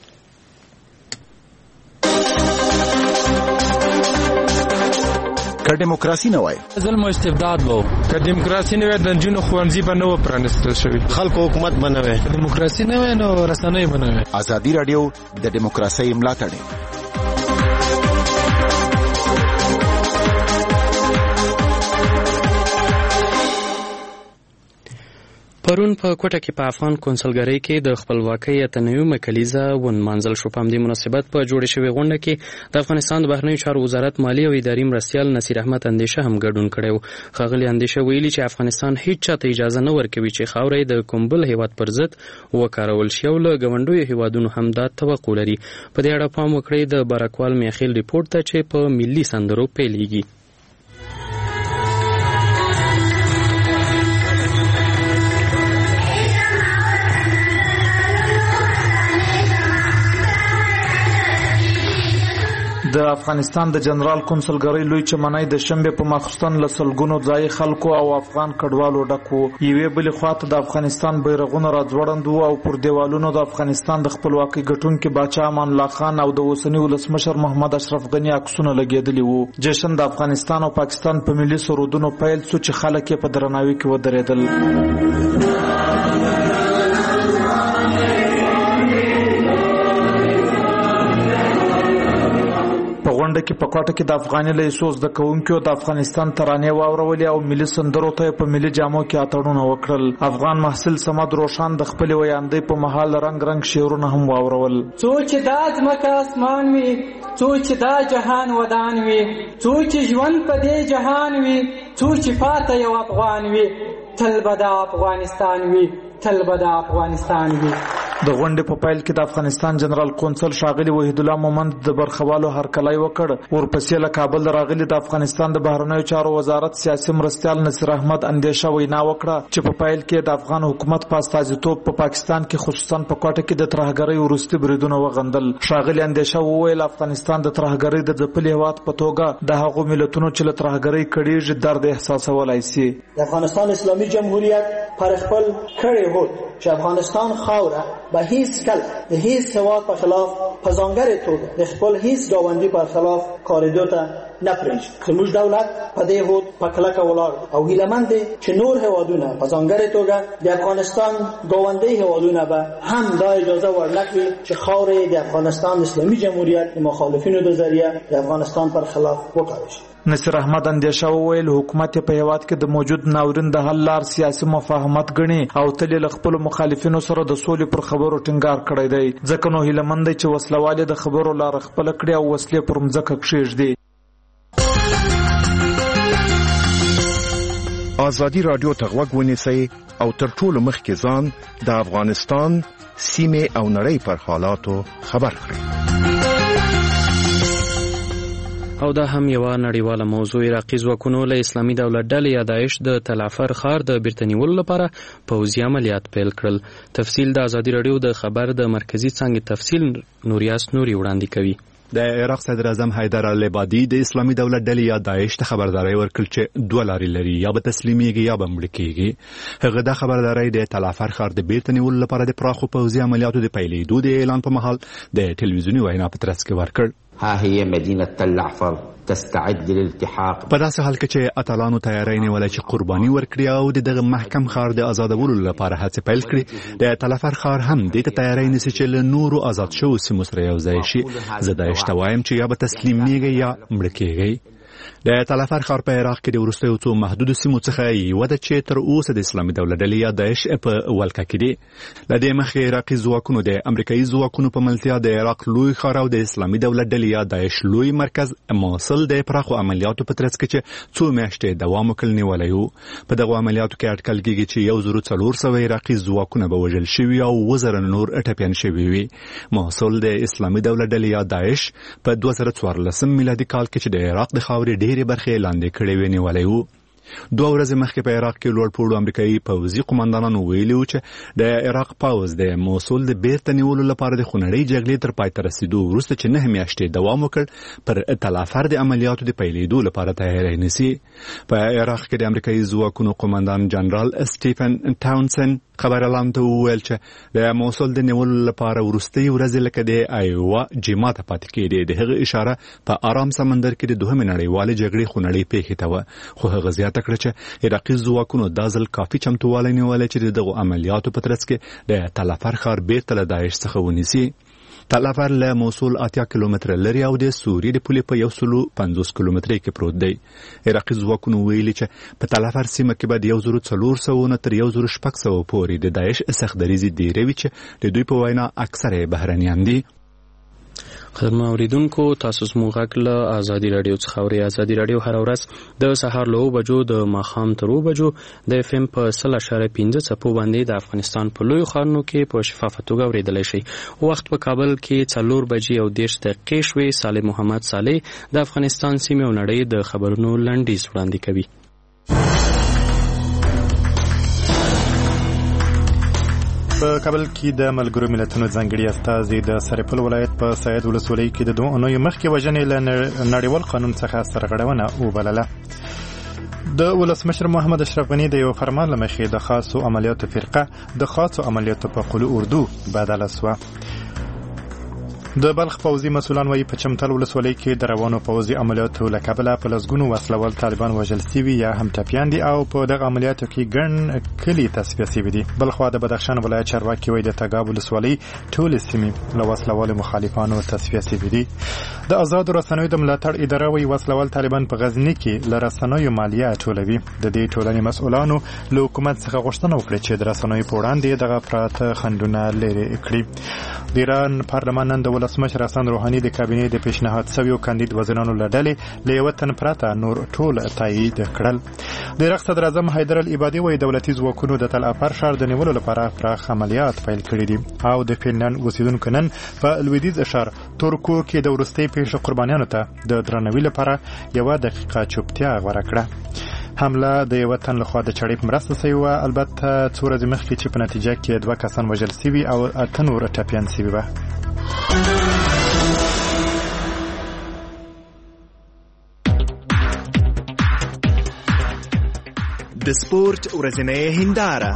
که دیموکراسي نه وای ظلم او استبداد وو. که دیموکراسي نه وای د نجونو ښوونځي به نه و پرانیستل شوي. خلکو حکومت به نه وای. که دیموکراسي نه وای نو رسنۍ به نه وای. ازادي راډیو د دیموکراسۍ ملاتړ پرون په کوټه کې په افغان کونسلګرۍ کې د خپلواکۍ اتنوي کلیزه ونمانځل شو. په همدې مناسبت په جوړې شوې غونډه کې د افغانستان د بهرنیو چارو وزارت مالی او اداري مرستیال نصیر احمد اندیشه هم ګډون کړی و. ښاغلي اندیشه ویلي چې افغانستان هیڅ چاته اجازه نه ورکوي چې خاوره د کوم بل هیواد پر ضد وکارول شي او له ګاونډیو هیوادونو هم دا توقع لري. په دې اړه پام وکړئ د بارکوال میاخیل ریپورت ته چې په ملي سندرو پیلېږي. د افغانستان د جنرال کونسلګرۍ لوی چمنای د شنبه په ماخستن له سلګونو ځای خلکو او افغان کډوالو ډکو. یوې بلې خواته د افغانستان بیرغونه راځوړند او پر دیوالونو د افغانستان د خپلواکۍ ګټونکي باچا امان الله خان او د اوسنی ولسمشر محمد اشرف غنی عکسونه لګیدلي وو. جشن د افغانستان او پاکستان په ملي سرودونو پیل شو چې خلک یې په درناوي کې ودرېدل. غونډه کې په کوټه کې د افغاني لیسوس د کوونکو د افغانستان ترانې واورولې او ملي سندرو ته په ملي جامو کې اتړونه وکړل. افغان محصل صمد روشان د خپل ویاندې په محل رنگ رنگ شعرونه هم واورول. څوک چې د ځمکه اسمان وي، څوک چې د جهان ودان وي، څوک چې ژوند په دې جهان وي، څوک چې پاته یو افغان وي، تل به د افغانستان وي، تل به د افغانستان وي. د غونډې په پیل کې د افغانستان جنرال کونسل ښاغلي وحید الله مومند د برخوالو هرکلی وکړ. ورپسې له کابل راغلي د افغانستان د بهرنیو چارو وزارت سیاسي مرستیال نصیر احمد اندیشه وینا وکړه چې په پیل کې د افغان حکومت په استازیتوب په پاکستان کې خصوصا په کوټه کې د ترهګرۍ وروستي بریدونه وغندل. ښاغلي اندیشه وویل افغانستان د ترهګرۍ د ځپلي هیواد په توګه د هغو ملتونو چې له ترهګرۍ کړېږي درد احساسولی سي. د افغانستان اسلامي جمهوریت پر خپل کړی هوډ چې افغانستان خاوره به هیڅ کله د هیڅ هیواد په خلاف په ځانګړې توګه د خپل هیڅ ګاونډي پر خلاف کارېدو ته نه پرېږدي. زموږ دولت په دې هوډ په کلکه ولاړ او هیلهمند دی چې نور هیوادونه په ځانګړې توګه د افغانستان ګاونډي هیوادونه به هم دا اجازه ورنکړي چې خاورې د افغانستان اسلامي جمهوریت د مخالفینو د ذریعه د افغانستان پر خلاف وکارول شي. نصیر احمد اندیشه وویل حکومت په هیواد کې د موجود ناورین د حل لار سیاسي مفاهمت غني او تل له خپل مخالفینو سره د سولې پر خبرو ټینګار کړی دی. ځکه نو هیلمند دی چې وسلواله د خبرو لار خپل کړی او وسلې پر مځکه کښېږدي. ازادي رادیو ته غوږ ونیسئ او تر ټولو مخکې ځان د افغانستان سیمې او نړۍ پر حالاتو خبر کړئ. او دا هم یوه نړیواله موضوع. عراقي ځواکونو له اسلامي دولت ډلې یا داعش د تلعفر ښار د بیرته نیولو لپاره پوځي عملیات پیل کړل. تفصیل د ازادي راډیو د خبر د مرکزي څانګې تفصیل نوریاس نوري وړاندې کوي. د عراق صدر اعظم حیدر العبادي د اسلامي دولت ډلې یا داعش ته خبرداري ورکړه چې دوه لارې لري، یا به تسلیمېږي یا به مړه کېږي. هغه دا خبرداري د تلعفر ښار د بیرته نیولو لپاره د پراخو پوځي عملیاتو د پیلېدو د اعلان په مهال د ټلویزیوني وینا په ترڅ کې ورکړ. ها هي مدينة تل احفر تستعد للالتحاق. په داسې حال کې چې اتلانو تیاری نیولې چې قرباني ورکړي او د دغه محکم ښار د آزادولو لپاره هڅې پیل کړي، د تلعفر ښار هم دې ته تیاری نیسي چې له نورو آزاد شوو سیمو سره یو ځای شي. زه داعش ته وایم چې یا به تسلیمېږئ یا مړه کېږئ. د تلعفر ښار په عراق کې د وروستیو څو محدودو سیمو څخه یوه ده چې تر اوسه د اسلامي دولت ډلې یا داعش په ولکه کې دي. له دې مخکې عراقي ځواکونو د امریکایي ځواکونو په ملتیا د عراق لوی ښار او د اسلامي دولت ډلې یا داعش لوی مرکز موصل د پراخو عملیاتو په ترڅ کې چې څو میاشتې دوام وکړ نیولی و. په دغو عملیاتو کې اټکل کېږي چې یو زرو څلور سوه عراقي ځواکونه به وژل شوي او اووه زره نور ټپیان شوي وي. موصل د اسلامي دولت ډلې یا داعش په دوه زره څوارلسم میلادي کال کې چې د عراق د خاورې ډېرې برخې لاندې کړې وې نیولی و. دوه ورځې مخکې په عراق کې لوړ پوړو امریکایي پوځي قماندانانو ویلي و چې د عراق پوځ د موصل د بیرته نیولو لپاره د خونړۍ جګړې تر پای ته رسېدو وروسته چې نهه میاشتې دوام وکړ پر تلعفر د عملیاتو د پیلېدو لپاره تیاری نیسي. په عراق کې د امریکایي ځواکونو قماندان جنرال سټیفن ټاونسن خبريالانو ته وویل چې د موصل د نیولو لپاره وروستۍ ورځې لکه د ایوا جمعه ته پاتې کېدې. د هغه اشاره په آرام سمندر کې د دوهمې نړیوالې جګړې خونړۍ پیښې ته وه، خو هغه زیاته کړه چې عراقي ځواکونو دا ځل کافي چمتووالی نیولی چې د دغو عملیاتو په ترڅ کې د تلعفر ښار بیرته له داعش څخه ونیسي. تلافر له موصل اتیا کیلومتره لري او د سوریې د پولې په یو سلو پنځوس کیلومتره کې پروت دی. عراقي ځواکونو ویلي چې په تلافر سیمه کې به د یو زرو څلور سوه نه تر یو زرو شپږ سوه پورې د داعش سختدریزې ډیرې وي چې د دوی په وینا اکثره بهرنیان دي. خدمت اوریدونکو تاسو زموږ غږ له ازادي رادیو څخه اورئ. ازادي رادیو هر ورځ د سهار له اوه بجو د ماښام تر اوه بجو د اف ام په سل اشاریه پنځه څپو باندې د افغانستان په لویو ښارونو کې په شفافه توګه اورېدلی شي. وخت په کابل کې څلور بجې او دېرش دقیقې شوې. صالح محمد صالح د افغانستان سیمې او نړۍ د خبرونو لنډیز وړاندې کوي. په کابل کې د ملګرو ملتونو ځانګړي استازي د سرپل ولایت په سید ولسوالۍ کې د دوه اونیو مخکې وژنې له نړیوال قانون څخه سرغړونه وبلله. د ولسمشر محمد اشرف غني د یو فرمان له مخې د خاصو عملیاتو فرقه د خاصو عملیاتو په قلو اردو بدله سوه. د بلخ پوځي مسؤلان وايي په چمتل ولسوالۍ کې د روانو پوځي عملیاتو له کبله په لسګونو وسلوال طالبان وژل سوي یا هم ټپیان دي او په دغه عملیاتو کې ګڼ کلي تصفیه سوي دي. بلخوا د بدخشان ولایت چارواکي وايي د تګاب ولسوالۍ ټولې سیمې له وسلوالو مخالفانو تصفیه سوي دي. د آزادو رسنیو د ملاتړ اداره وايي وسلوال طالبان په غزني کې له رسنیو مالیه ټولوي. د دې ټولنې مسؤلانو له حکومت څخه غوښتنه وکړه چې د رسنیو په وړاندې دغه پراته خنډونه لرې کړي. د ایران پارلمان نن د ولسمشر حسن روحاني د کابینې د پیشنهاد شویو کاندید وزیرانو له ډلې له یوه تن پرته نور ټول تایید کړل. د عراق صدر اعظم حیدر العبادي وايي دولتي ځواکونو د تل افر ښار د نیولو لپاره پراخ عملیات پیل کړي دي او د فنلنډ اوسیدونکو نن په لویدیځ ښار تورکو کې د وروستۍ پیښې قربانیانو ته د درناوي لپاره یوه دقیقه چوپتیا غوره کړه. حمله د یو تن لخوا د چړې په مرسته شوې وه، البته څو ورځې مخکې چې په نتیجه کې دوه کسان وژل شوي او اته نور ټپیان شوي وه. د سپورت ورځنۍ هنداره.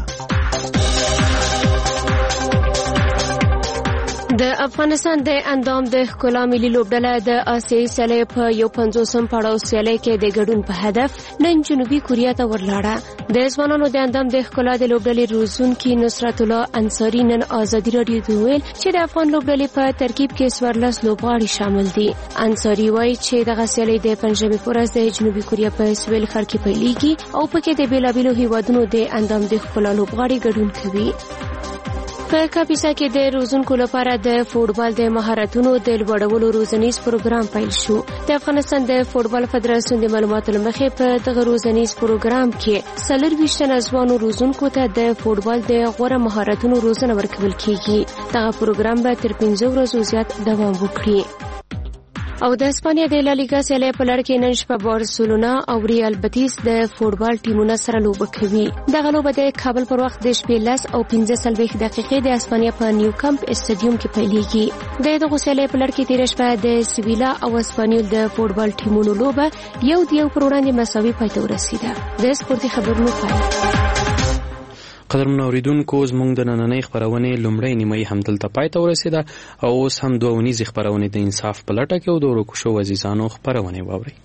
د افغانستان د اندام د ښکلا ملي لوبډله د آسیایي سیالۍ په یو پنځوسم پړاو سیالۍ کې د ګډون په هدف نن جنوبي کوریا ته ورلاړه. د ځوانانو د اندام د ښکلا د لوبډلې روزونکي نصرت الله انصاري نن ازادي راډیو ته وویل چې د افغان لوبډلې په ترکیب کې څوارلس لوبغاړي شامل دي. انصاري وایي چې دغه سیالۍ د پنجشنبې په ورځ د جنوبي کوریا په سویل ښار کې پیلېږي او پکې د بېلابېلو هیوادونو د اندام د ښکلا لوبغاړي ګډون کوي. په کاپیسا کې د روزونکو لپاره د فوټبال د مهارتونو د لوړولو روزنیز پروګرام پیل شو. د افغانستان د فوټبال فدراسیون د معلوماتو له مخې په دغه روزنیز پروګرام کې څلورویشت تنه ځوانو روزونکو ته د فوټبال د غوره مهارتونو روزنه ورکول کیږي. دغه پروګرام به تر پنځه ورځو زیات دوام وکړي. او د اسپانیا د لالیګا سیالۍ په لړ کې نن شپه بارسلونا او ریال بتیس د فوټبال ټیمونو سره لوبه کوي. دغه لوبه د کابل پر وخت د شپې لس او پنځه څلوېښت دقیقې د اسپانیا په نیو کمپ اسټاډیوم کې پیلېږي. د دغه سیالۍ په لړ کې تېره شپه د سویلا او اسپانیول د فوټبال ټیمونو لوبه یو د یو پر وړاندې مساوي پای ته ورسېده. د سپورتي خبرونو پای. قدرمنو اوریدونکو زموږ د نننۍ خپرونې لومړۍ نیمایي همدلته پای ته ورسېده او اوس هم دوه اونیزې خپرونې د انصاف په لټه کې او د ورکو شوو عزیزانو خپرونې واورئ.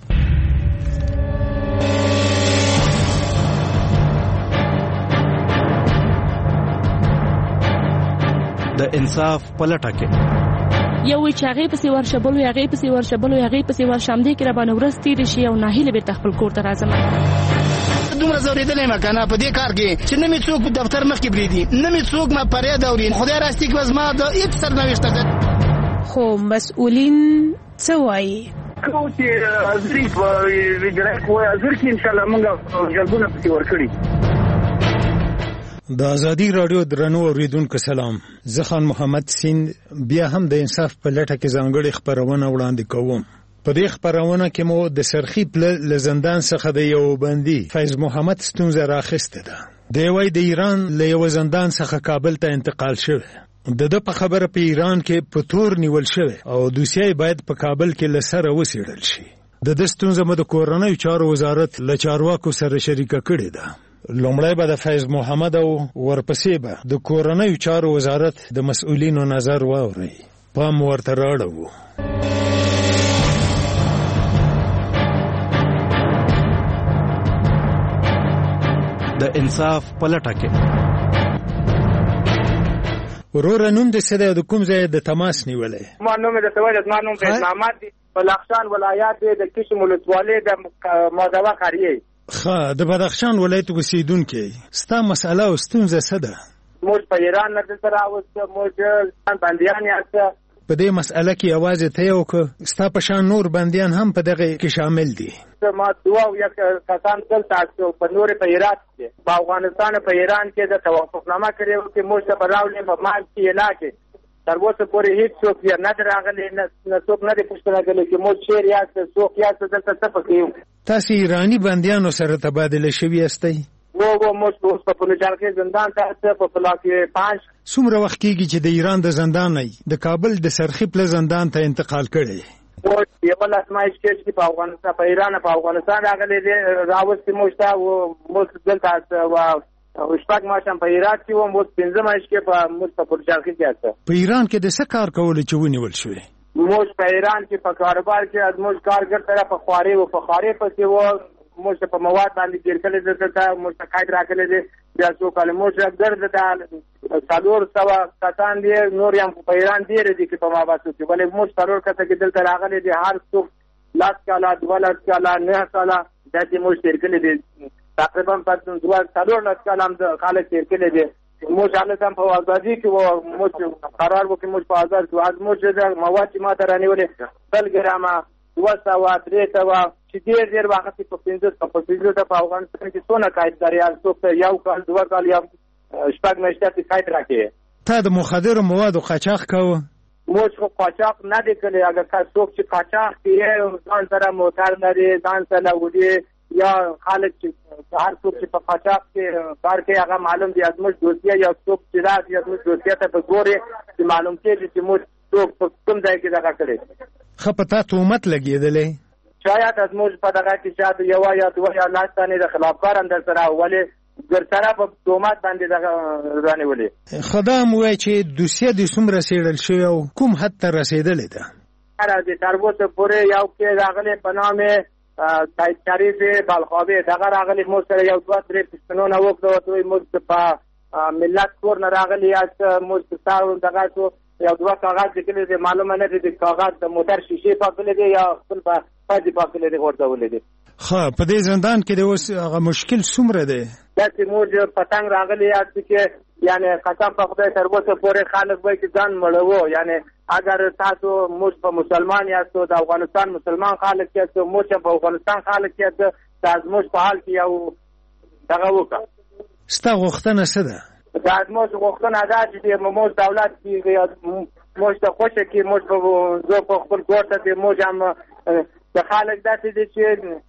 د انصاف په لټه کې یو چې هغه پسې ورشبل وي هغه پسې ورشبل وي هغه پسې ورشمدې کې را باندې ورځ تېرې شي او ناهیله بیرته خپل کور ته راځم. دومره زورېدلی یم که نه په دې کار کې چې نه مې څوک په دفتر مخکې پرېږدي نه مې څوک ما فریاد اوري. خدای راستي کې به زما د هېڅ سرنوشت ته خو مسؤلین څه وایي؟ کوم چې حاضري په وجرای کوی حاضر کې انشاءالله موږ جلبونه پسې ورکړي. د ازادي راډیو درنو اوریدونکو سلام. زه خان محمد سین بیا هم د انصاف په لټه کې ځانګړې خپرونه وړاندې کوم. په دې خپرونه کې مو د سرخی پل له زندان څخه د یو بندي فیض محمد ستونزه راخسته ده. دی وايي د ایران له یو زندان څخه کابل ته انتقال شوی. د ده په خبره په ایران کې په تور نیول شوی او دوسیه باید په کابل کې له سره وڅېړل شي. د ده ستونزه مو د کورنیو چارو وزارت له چارواکو سره شریکه کړې ده. لومړی به د فیض محمد او ورپسې به د کورنیو چارو وزارت د مسؤلینو نظر واورئ. پام ورته راړو. د انصاف په لټه کې ورور نوم د سره د کوم ځای د تماس نیولې؟ ما نوم د سوال ما نوم فیض محمد دی، بدخشان ولایت د کشم ولسوالۍ د مادوه قریه. ښه، د بدخشان ولایت اوسیدونکي، ستا مسأله او ستونزه څه ده؟ موږ په ایران نه دلته راوسته، موږ بندیان یاست. په دې مسأله کې یوازې ته یو که ستا په شان نور بندیان هم په دغه کې شامل دي؟ ما دوه او یک کسان دلته په نورې په ایران کې په افغانستان په ایران کې د توافقنامه کړې وه چې موږ ته به راولې په مال کې علاقې تر اوسه پورې هېڅ څوک یې نه دی راغلی، نه څوک نه دی پوښتنه کړې چې موږ چېر یاست، څوک یاست، دلته څه پکې یو. تاسې ایراني بندیانو سره تبادله شوي یاستئ؟ و و موږ اوس په پلوچارکې زندان ته هسته په پلاکې پنج. څومره وخت کېږي چې د ایران د زندان نه د کابل د سرخي پله زندان ته انتقال کړی؟ موږ یوه لسمایش کېږي په افغانستان په ایران په افغانستان راغلی دی، راوستې موږ ته موږ دلته شپږ میاشتې په ایران کې وم، اوس پنځه میاشتې کې په موږ په پلوچارکې کې هسته. په ایران کې د څه کار کولو چې ونیول شوې؟ موږ په ایران کې په کاروبار کې زموږ کارګر سره په خوارې و په خوارې پسې و، موږ په مواد باندې ګیر کړی دلته موږ ته قید راکړی دی، بیا څو کاله موږ ګرد ته څلور سوه کسان دي، نور هم په ایران ډېر دي چې په ماباسو کې، ولې موږ څلور کسه کې دلته راغلي دي، هر څوک لس کاله دوه لس کاله نه کاله داسې موږ تېر کړي دي، تقریبا په دوه څلور لس کاله هم خلک تېر کړي دي. موږ هلته هم په ازادي کې وو، موږ قرار وکړو موږ په ازاد شو. از موږ د مواد چې ما ته رانیولې سل ګرامه دوه سوه درې سوه چې ډېر ډېر وخت په پنځه په پنځه ته په افغانستان کې څونه قید لري، هر څوک ته یو کال دوه کال یا شپږ میاشتې قید راکړي. تا د مخدرو موادو قاچاق کوه؟ موږ خو قاچاق نه دی کړی، اگر څوک چې قاچاق کوي ځان سره موټر لري، ځان سره وډي یا خلک چې هر څوک چې په قاچاق کې کار کوي هغه معلوم دی، زموږ دوستیه یا څوک چې راځي زموږ دوستیه ته په ګورې چې معلوم کېږي چې موږ څوک په کوم ځای کې دغه کړی. ښه، په تا تهمت لګېدلی؟ شاید زموږ په دغه کې شاید یوه یا دوه یا لس تنې د خلافکار هم در سره ولې در سره په تهمت باندې دغه رانیولې. ښه، دا هم ووایه چې دوسیه دې څومره څېړل شوې او کوم حد ته رسېدلې ده؟ راځي تر اوسه پورې یو کې راغلی په نام سید شریف بلخابي دغه راغلی، موږ سره یو دوه درې پوښتنونه وکړو، دوی موږ په ملت کور نه راغلي یاست، موږ ستاسو دغه څو یو دوه کاغذ لیکلي دي، معلومه نه دي د کاغذ د موټر شیشې پاکلې دي یا خپل په پاجې پاکلې دي غورځولې دي. ښه، په دې زندان کې د اوس هغه مشکل څومره دی؟ داسې موږ پتنګ راغلی یاست چې یعنې قسم په خدای تر اوسه پورې خلک وایي چې ځان مړوو، یعنې اگر تاسو موږ په مسلمان یاستو د افغانستان مسلمان خلک یاستو، موږ په افغانستان خلک یاستو، دا زموږ په حال کې یو دغه وکړه. ستا غوښتنه څه ده؟ دا زموږ غوښتنه دا چې موږ دولت کې موږ ته خوښه کړي، موږ زه په خپل کور ته موږ هم د خلک داسې دي چې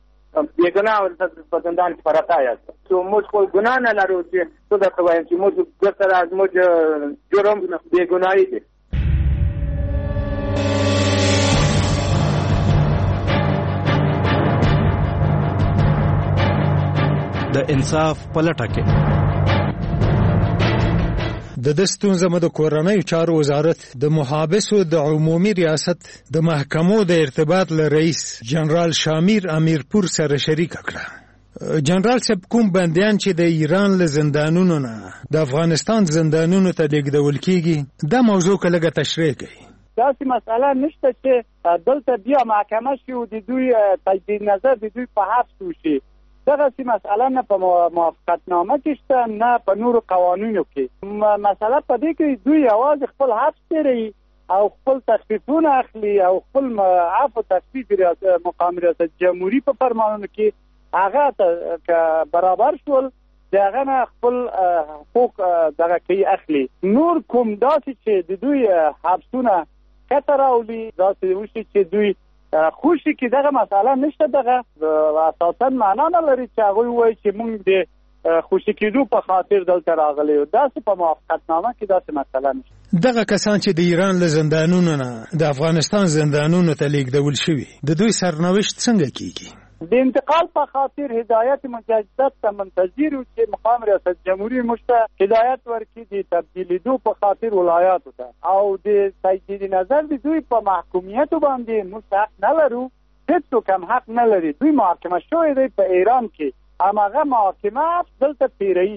بېګناه په زندان کې پراته یاست، چې موږ خو ګناه نه لرو چې څه درته وایم چې موږ سره زموږ جرم بېګناهي دی. د انصاف په لټه کې د د ستونزه مو د کورنیو چارو وزارت د محابسو د عمومي ریاست د محکمو د ارتباط له رئیس جنرال شامیر امیرپور سره شریک کړه. جنرال صاحب، کوم بندیان چې د ایران له زندانونو نه د افغانستان زندانونو ته لیږدول کیږي، دا موضوع که لږه تشریح کړئ. داسې مسئله نشته چې دلته بیا محکمه شي او د دوی تجدید نظر د دوی په حبس وشي. دغسې مسئله نه په موافقتنامه کې شته نه په نورو قوانینو کې. مسئله په دې کې دوی یوازې خپل حبس تېروي او خپل تخفیفونه اخلي او خپل عفو تخفیف مقام ریاست جمهوري په فرمانونو کې هغه که برابر شول د هغه نه خپل حقوق دغه کوي اخلي. نور کوم داسې چې د دوی حبسونه کته راولي، داسې وشي چې دوی خوشي کې دغه مسئله نشته، دغه اساسا معنا نه لري چې هغوی وایي چې موږ د خوشي کېدو په خاطر دلته راغلی یو. داسې په موافقتنامه کې داسې مسئله نشته. دغه کسان چې د ایران له زندانونو نه د افغانستان زندانونو ته لیږدول شوي، د دوی سرنوشت څنګه کیږي؟ د انتقال په خاطر هدایت مجدد ته منتظر یو چې مقام ریاست جمهوري موږ ته هدایت ورکړي د تبدیلېدو په خاطر ولایاتو ته، او د تجدید نظر د دوی په محکومیتو باندې موږ حق نه لرو، هېڅوک هم حق نه لري. دوی محاکمه شوی دی په ایران کې، هماغه محاکمه دلته تېروي،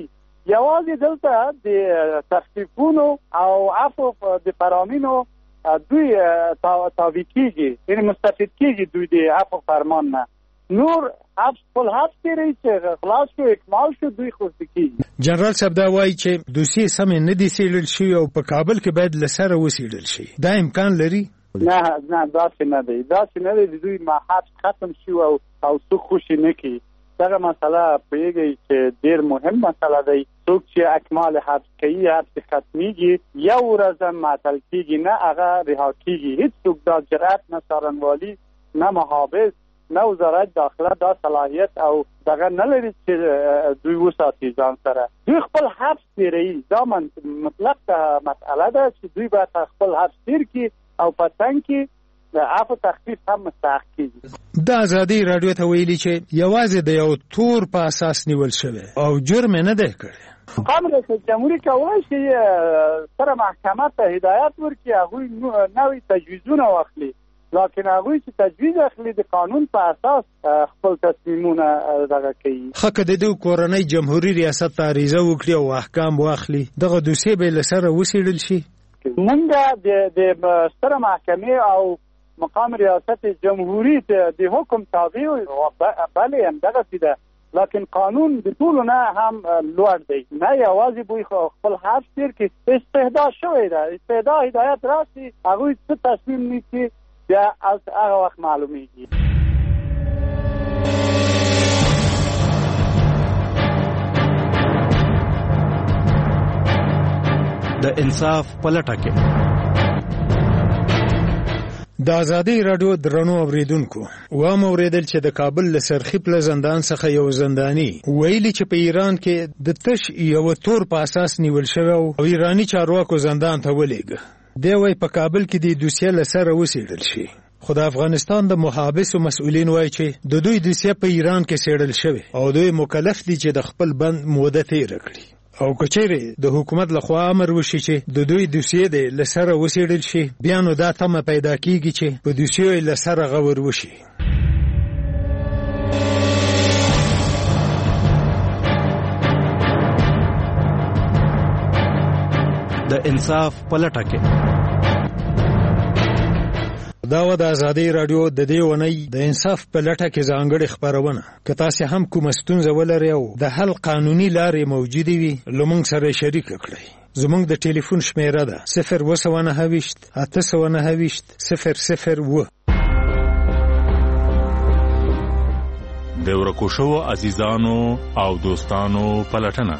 یوازې دلته د تخفیفونو او عفو د فرامینو دوی تابع کیږي، یعنی مستفید کیږي دوی د عفو فرمان نه. نور حبس خپل حبس تیری چې خلاص شو اکمال شو دوی خوشی کیږي. جنرال صاحب دا وایي چې دوسیې سمې نه دي څېړل شوي او په کابل کې باید له سره وڅېړل شي. دا امکان لري؟ نه نه داسې نه دی، داسې نه دی. دوی ما حبس ختم شو او او څوک خوشي نه کړي. دغه مسله پوهېږئ چې ډېر مهم مسله دی. څوک چې اکمال حبس کوي، حبس ختمیږي، یو ورځ هم معطل کېږي نه، هغه رها کېږي. هېڅوک دا جرأت نه څارنوالي نه محافظ نه وزارت داخله دا صلاحیت او دغه نه لري چې دوی وساتي ځان سره. دوی خپل حبس تېروي. دا مطلق مسئله ده چې دوی باید خپل حبس تېر کړي او په څنګ کې د عفو تخفیف هم مستحق کیږي. د ازادي رادیو ته ویلي چې یوازې د یو تور په اساس نیول شوی او جرم نه دی کړی. قانون رئیس جمهوریت کولای شي سره محکمه ته هدایت ورکړي هغوی نوې تجویزونه واخلي، لکن هغوی چې تجویز اخلي د قانون په اساس خپل تصمیمونه دغه کوي. ښه که د دوی کورنۍ جمهوري ریاست ته عریضه وکړي او احکام واخلي، دغه دوسیې به یې له سره وڅېړل شي. موږ د ستره محکمې او مقام ریاست جمهوری د حکم تابع بله هم دغسې ده، لکن قانون د ټولو نه هم لوړ دی. نه یوازې بوی خپل حبس تېر کړي، استهدا شوی ده. استهدا هدایت راشي هغوی څه تصمیم نیسي بیا هغه وخت معلومیږي. د انصاف په لټه کې د ازادي رادیو درنو اوریدونکو و مو اوریدل چې د کابل له سرخی پل زندان څخه یو زندانی ویلي چې په ایران کې د تش یو تور په اساس نیول شوی او ایرانی چارواکو زندان ته ولېږه. دی وایي په کابل کې د دوسیه له سره وڅېړل شي، خو د افغانستان د محابسو مسؤلین وایي چې د دوی دوسیه په ایران کې څېړل شوی او دوی مکلف دي چې د خپل بند موده تېره کړي. او کچېرې د حکومت لخوا امر وشي چې د دوی دوسیې د لسره وڅېړل شي، بیا نو دا تمه پیدا کیږي چې په دوسیو لسره غور وشي. د انصاف په لټه کې دا و د ازادي رادیو د دې ونې د انصاف په لټه کې ځانګړې خپرونه. که تاسو هم کومه ستونزه ولرئ او د حل قانوني لارې موجودې وي، لمونږ سره شریک کړئ. زمونږ د ټلیفون شمیره ده صفر اوه سوه نهه ویشت اته سوه نهه ویشت صفر صفر اوه. د ورکو شوو عزیزانو او دوستانو پلټنه.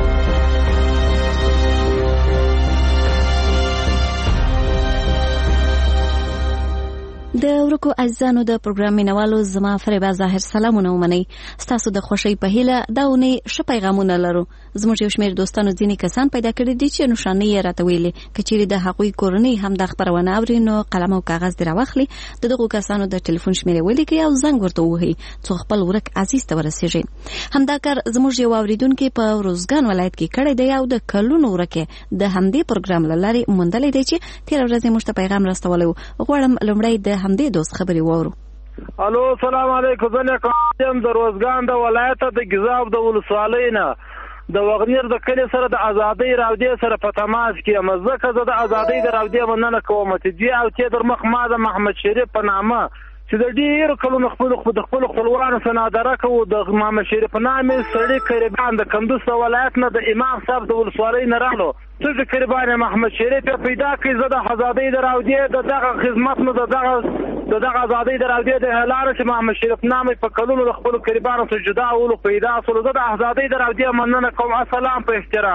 د ورکو عزیزانو د پروګرام مینوالو زما فریبا ظاهر سلامونه ومنئ. ستاسو د خوښۍ په هیله دا اونۍ ښه پیغامونه لرو. زموږ یو شمېر دوستانو ځینې کسان پیدا کړي دي چې نښانې یې راته ویلې. که چیرې د هغوی کورنۍ هم دا خپرونه اوري نو قلم او کاغذ دې راواخلي، د دغو کسانو د ټلیفون شمېرې ولیکئ او زنګ ورته ووهئ څو خپل ورک عزیز ته ورسېږي. همدا کار زموږ یو اورېدونکی په روزګان ولایت کې کړی دی او د کلونو ورکې د همدې پروګرام له لارې موندلی دی چې تېره ورځ یې موږ ته پیغام راستولی و. غواړم لومړی د همدې دوست خبرې واورو. الو سلام علیکم. زه یم د روزګان د ولایت د ګیزاب د ولسوالۍ نه د وغنیر د کلي سره د ازادۍ راودې سره په تماس کې یم. ځکه زه د ازادۍ د راودې مننه کوم چې دې او چې در مخ ما د محمد شریف په نامه چې د ډېرو کلونو خپل د خپل خپلوانو سنادره کوو د محمد شریف په نامې سړي قریبان د کندوز ولایت نه د امام صاحب د ولسوالۍ نه راغلو. څه قریبان محمد شریف پیدا کړي. زه د ازادۍ د راودې د دغه خدمت نو د دغه د دغه ازادۍ د راودې د اعلان چې محمد شریف نامې په کلونو د خپل قریبانو څخه جدا اولو پیدا سول. زه د ازادۍ د راودې مننه کوم. السلام په احترام.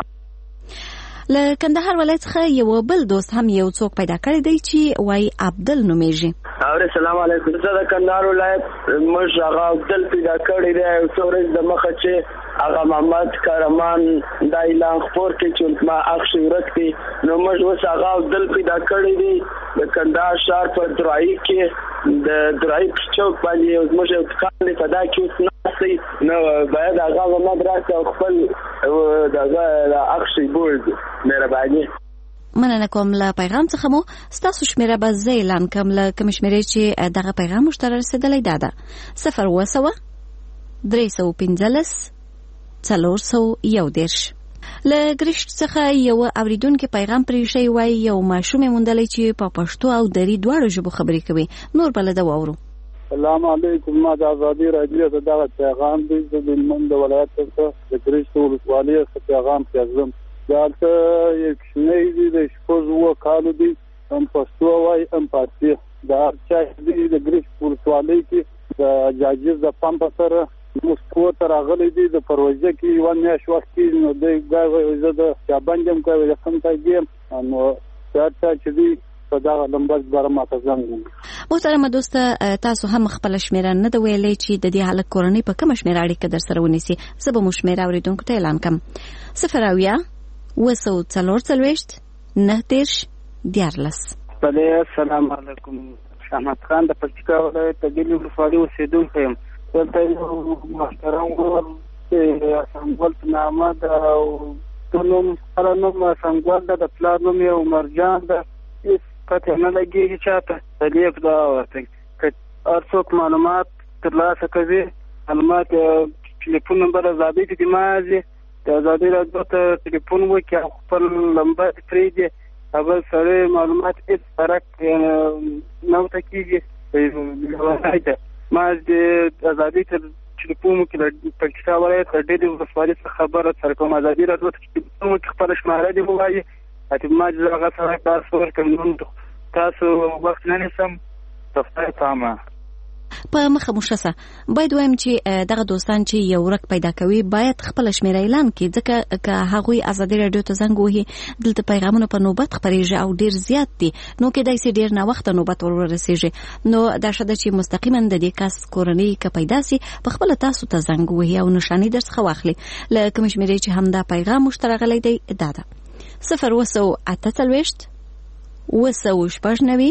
له کندهار ولایت څخه یو بل دوست هم یو څوک پیدا کړی دی چې وای عبدل نومیږي. السلام علیکم. زه د کندهار ولایت موږ هغه عبدل پیدا کړی دی او څورز د مخه چې هغه محمد کارمان د اعلان خبر کې چې ما اخشي ورکتي نو موږ اوس هغه عبدل پیدا کړی دی د کندهار ښار په درای کې د درای چوک باندې موږ یو دکان دی په دا کې اوس ناستي نو باید هغه محمد راځي او خپل دغه اخشي بورد مهرباني. مننه کوم. له پیغام څخه مو ستاسو شمیره به زه اعلان کوم. له کوم شمیرې چې دغه پیغام موږ ته رسېدلی دا ده صفر اوه سوه درې سوه پنځلس څلور سوه یو دېرش له ګرشت څخه یو اوریدونکو پیغام پرې شوی وای یو ماشوم موندلې چې په پښتو او دري دواړو ژبو خبرې کوي. نور بل دا وورو. السلام علیکم. ما د ازادي رادیو ته دا پیغام دی د هلمند ولایت څخه د ګرشت ولسوالۍ څخه پیغام پیغام دالته یک شنه دی د شپږ وو کالو دی هم پښتو وای هم پارسي دا چې دی د ګرشت ولسوالۍ کې د جاجز د پمپ سره مسکو تر غلې دي د پروژه کې یو نه شوخ کې نو د غوښه زه د چابنجم کوي د کوم ځای دی نو دا چې دی په دا نمبر بار ما ته زنګ. محترم دوست تاسو هم خپل شمیره نه د ویلې چې د دې حالت کورنۍ په کوم شمیره اړیکه در سره ونیسي. زه به مشمیره اوریدونکو ته اعلان کوم. صفر اویا وسو څلور څلوېښت نه دیرش دیارلس. السلام علیکم. شهمت خان د پکتیکا ولایت د ګیلو ولسوالۍ اوسیدونکی یم. دلته یو محترم ګورم چې اسامګل نامه ده او نوم هر نوم اسامګل ده د پلار نوم یې عمرجان ده. هېڅ پته نه لګېږي چاته تلیف دا ورته که هر څوک معلومات ترلاسه کوي معلومات ټلیفون نمبر ازادۍ ته دې مازي د ازادۍ راډیو ته ټلیفون وکړي او خپل نمبر پرېږدي هغه سړی معلومات هېڅ فرق نه ورته کېږي. ما د ازادۍ تر ټلیفون وکړي د پکتیکا ولایت د ډېرې ولسوالۍ څخه خبره سره کوم. ازادۍ راډیو ته ټلیفون وکړي خپله شماره دې ووایي ما چې هغه سره تاسو ورکوم تاسو وخت نه نیسم د خدای په امان. په مخه مشسه باید وایم چې دغه دوستان چې یو ورک پیدا کوي باید خپل شمیره اعلان کړي ځکه که هغوی ازادي راډیو ته زنګ وهي دلته پیغامونه په نوبت خپرېږي او ډیر زیات دي نو کېدای شي ډیر ناوخته نوبت ور ورسېږي. نو دا شته چې مستقیما د دې کس کورنۍ که پیدا سي په خپل تاسو ته زنګ وهي او نشاني درڅخه واخلي. له کوم شمیرې چې همدا پیغام مشترغلی دی دا ده صفر وسو اته څلوېښت وسو شپږ نوي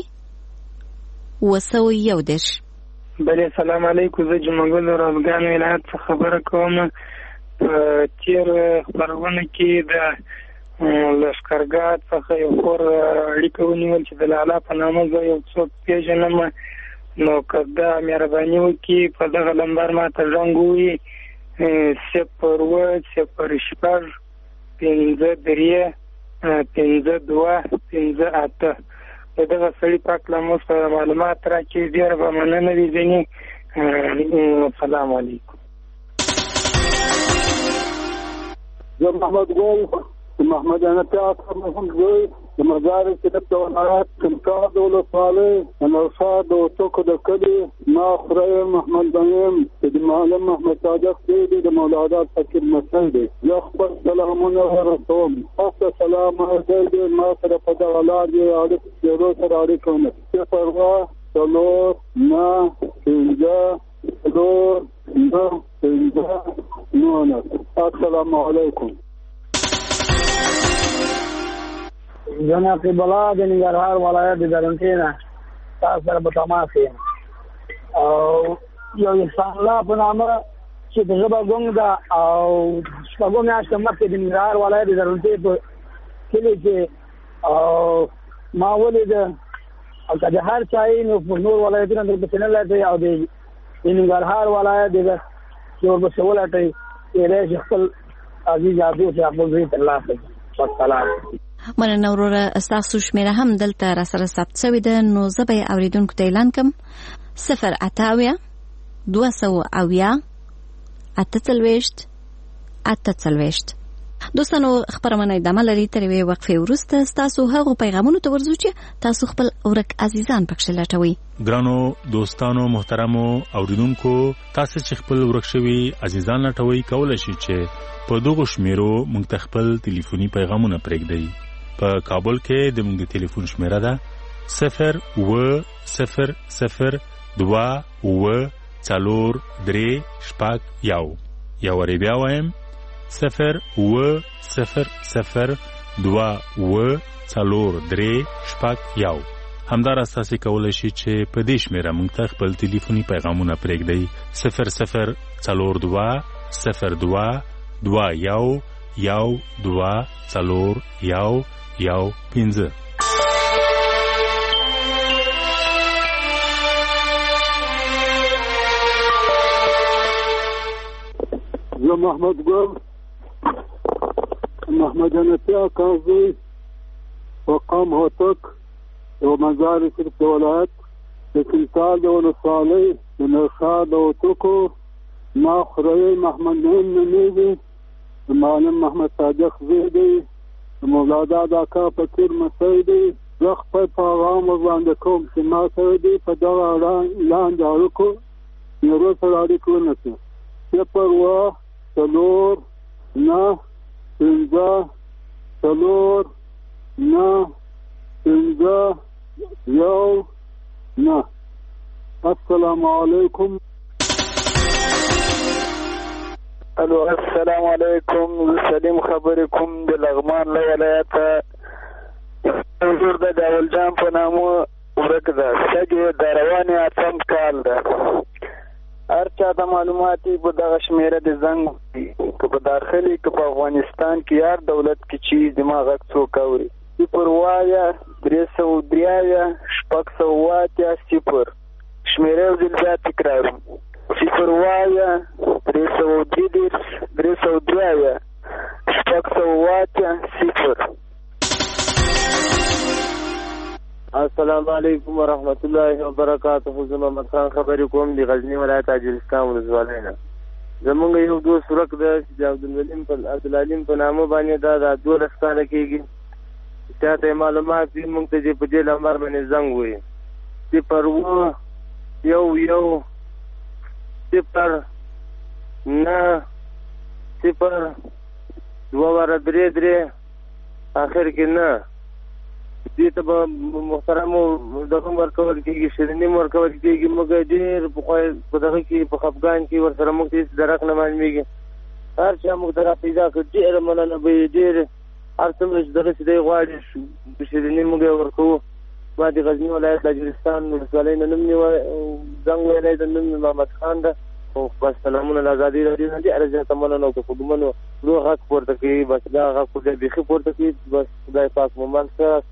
وسو یو دېرش. بله سلام علیکم. زه جمعګل د روزګان ولایت څخه خبره کوم. په تېر خپرونه کې د لښکرګاه څخه یو خور اړیکه ونیول چې د لالا په نامه زه یو څوک پېژنم نو که دا مهرباني وکړي په دغه نمبر ما ته زنګ ووهي صفر اووه صفر شپږ پنځه درې پنځه دوه پنځه اته. د دغه سړي پاک لموږ سره معلومات راکړي ډېره به مننه وي ځینې. السلام علیکم. زه محمد ګل د محمد انتیاس مرحوم زوی د مزار شریف د ولایت کمکار د ولسوالۍ د نوشاد د ټوکو د کلي ما خوریم محمد بنیم چې د معلم محمد صادق دی د مولانا فقیر مسل دی. زه خپل سلامونه ورسوم. تاسو سلام دی ما سره په دغه لار کې اړیکې ضرور سره اړیکه ونه صفر اووه څلور نه پنځه څلور نه پنځه نولس. السلام علیکم. زه نقیب الله د ننګرهار ولایت د درونټې نه تاسو سره په تماس یم او یو انسان الله په نامه چې د ژبه ګونګ ده او شپږو میاشتو مخکې د ننګرهار ولایت د درونټې په کلي کې او ما ولیده او که د هر چا یې نو په نور ولایتونه درپسې نه لټوي او د ننګرهار ولایت د چې ورپسې ولټوي کېدای شي خپل عزیز عابد صاحب زوی ترلاسه کړي. والسلام. مننه وروره. ستاسو شمیره هم دلته را سره ثبت شوې ده نو زه به یې اورېدونکو ته اعلان کړم. صفر اته اویا دوه سوه اویا اته څلوېښت اته څلوېښت. دوستانو خبرونه ادامه لري. تر یوې وقفې وروسته ستاسو هغو پیغامونو ته ورځو چې تاسو خپل ورک عزیزان پکښې لټوئ. ګرانو دوستانو محترمو اوریدونکو تاسو چې خپل ورک شوي عزیزان لټوئ کولی شئ چې په دغو شمیرو موږ ته خپل ټلیفوني پیغامونه پرېږدئ. په کابل کې د موږ د ټلیفون شمیره ده صفر اووه صفر صفر دوه اووه څلور درې شپږ یو. یو وارې بیا وایم صفر اووه صفر صفر دوه اووه څلور درې شپږ یو. همداراز تاسو کولی شئ چې په دې شمیره موږ ته خپل ټلیفوني پیغامونه پرېږدئ صفر صفر څلور دوه صفر دوه دوه یو یو دوه څلور یو یو پنځه. زه محمد ګل محمد حنفي اکا زوی وقام هوتک یو مزار شریف د ولایت د کلتار د ولسوالۍ د نرښار د هوتکو ما خوري محمد نعیم نومیږي د معلم محمد صادق زوی دی د مولادا د اکا فقیر مسعود دی. زه خپل پیغام وړاندې کوم چې ما سره دی په دغه لاندې اړیکو نورو سره اړیکې ونیسي. صفر اوه څلور نه پنځه څلور نه پنځه یو نه. السلام علیکم. الو السلام علیکم. سلیم خبرې کوم د لغمان له ولایته. حضور د داول جان په نامه ورک ده. سږي د روانې اتم کال ده. هر چا ته معلومات په دغه شمیره د زنګ که په داخلي که په افغانستان کې هر دولت کې چې زما غږ څوک اوري. صفر وایه درې سوه درې اویا شپږ سوه اتیا صفر. شمیره یو ځل بیا تکراروم. صفر وایه درې سوه درې دېرش درې سوه درې اویا شپږ سوه اتیا صفر. السلام علیکم ورحمت الله وبرکاته. زه محمد خان خبرې کوم د غزني ولایت اجرستان ولسوالۍ نه. زمونږ یو دوست ورک ده چې د عبدالعلیم په عبدالعلیم په نامه باندې دا د دولس کاله کېږي. چا ته معلومات وي موږ ته چې په دې نمبر باندې زنګ ووایي. صفر اوه یو یو صفر نه صفر دوه واره درې درې اخر کې نه. دې ته به محترمو دغه ورکول کېږي شیریني ورکول کېږي. موږ ډېر پخوا په دغه کې په خفګان کې ورسره موږ ته هېڅ درک نه معلومېږي. هر چا موږ ته را پیدا کړ ډېره مننه به یې ډېر هر څومره چې دغسې دی غواړي شیریني موږ یې ورکوو. ما د غزني ولایت د اجرستان ولسوالۍ نه نوم زنګ ویلی د نوم محمد خان ده. او بس سلامونه د ازادۍ راډیو نه ډېره زیاته مننه او که په ګمنو لوی غږ پورته کوي بس دا غږ خو بیا بیخي پورته کوي. بس خدای پاک مو منځ ښه.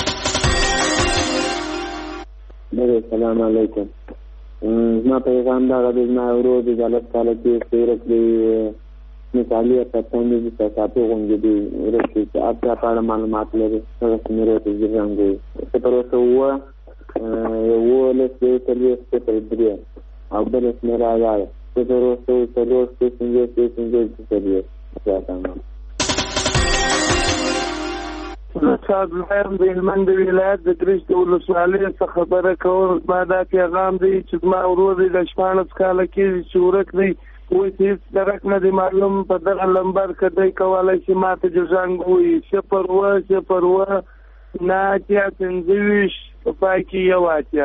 السلام علیکم. زما پیغام دغه دی زما ورور د جالب کاله کې سیرک دی مثالي افغانستان دي په تاسو غونډې دي ورته چې اته په معلومات لري هغه سمره ته ځانګړي څه پر اوسه و یو له څه تلې څه پر درې او بل څه راځي څه پر اوسه څلور څه څنګه څه څنګه څه دی راځم. استاد لهم د هلمند ولایت د درشت ولسوالۍ څخه خبره کوم. ما دا پیغام دی چې زما ورور دی د شپاړس کاله کېږي چې ورک دی. اوس هېڅ درک نه دی معلوم په دغه لمبر که دی کولی شي ما ته د زنګ ووایي. صفر اوه صفر اوه نه اتیا پنځه ویشت په پای کې یو اتیا.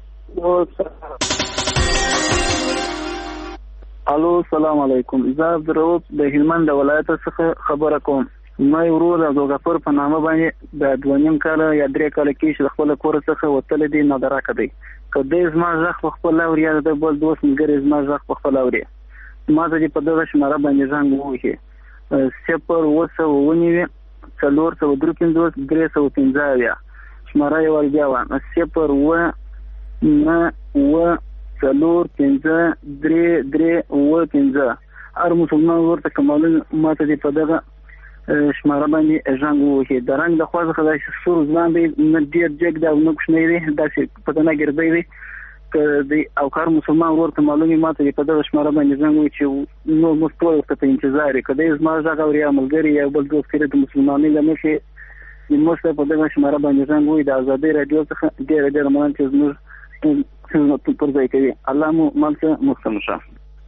الو السلام علیکم. زه عبدالرؤف د هلمند ولایت څخه خبره کوم. ما ورور د عبدالغفور په نامه باندې د دوه نیم کاله یا درې کاله کې چې د خپل کور څخه وتلی دی نادراکه دی. که دی زما غږ په خپل اوري یا د بل دوست ملګري زما غږ په خپل اوري ما ته چې په دغه شماره باندې زنګ ووهي. صفر اوه سوه ونیوي څلور سوه درې پنځوس درې سوه پنځه اویا شماره یې ور بیا وه صفر اوه نه اوه څلور پنځه درې درې اوه پنځه. هر مسلمان ورته که معلوم ما ته دې په دغه شماره باندې زنګ ووهي. د رنګ د خوا څخه داسې سور ځوان دی نه ډېر جګ دی او نه کوچنی دی داسې په تنه ګردی دی. که دی او که هر مسلمان ورور ته معلوم وي ما ته دې په دغه شماره باندې زنګ ووهي چې نور موږ ټول ورته په انتظار یو. که دی زما غږ اوري یا ملګري یا بل دوست کړي د مسلمانۍ له مخې موږ ته په دغه شماره باندې زنګ ووهي. د ازادۍ راډیو څخه ډېره ډېره مننه چې زموږ خدمت پر ځای کوي. الله مو مل څه مستمر شه.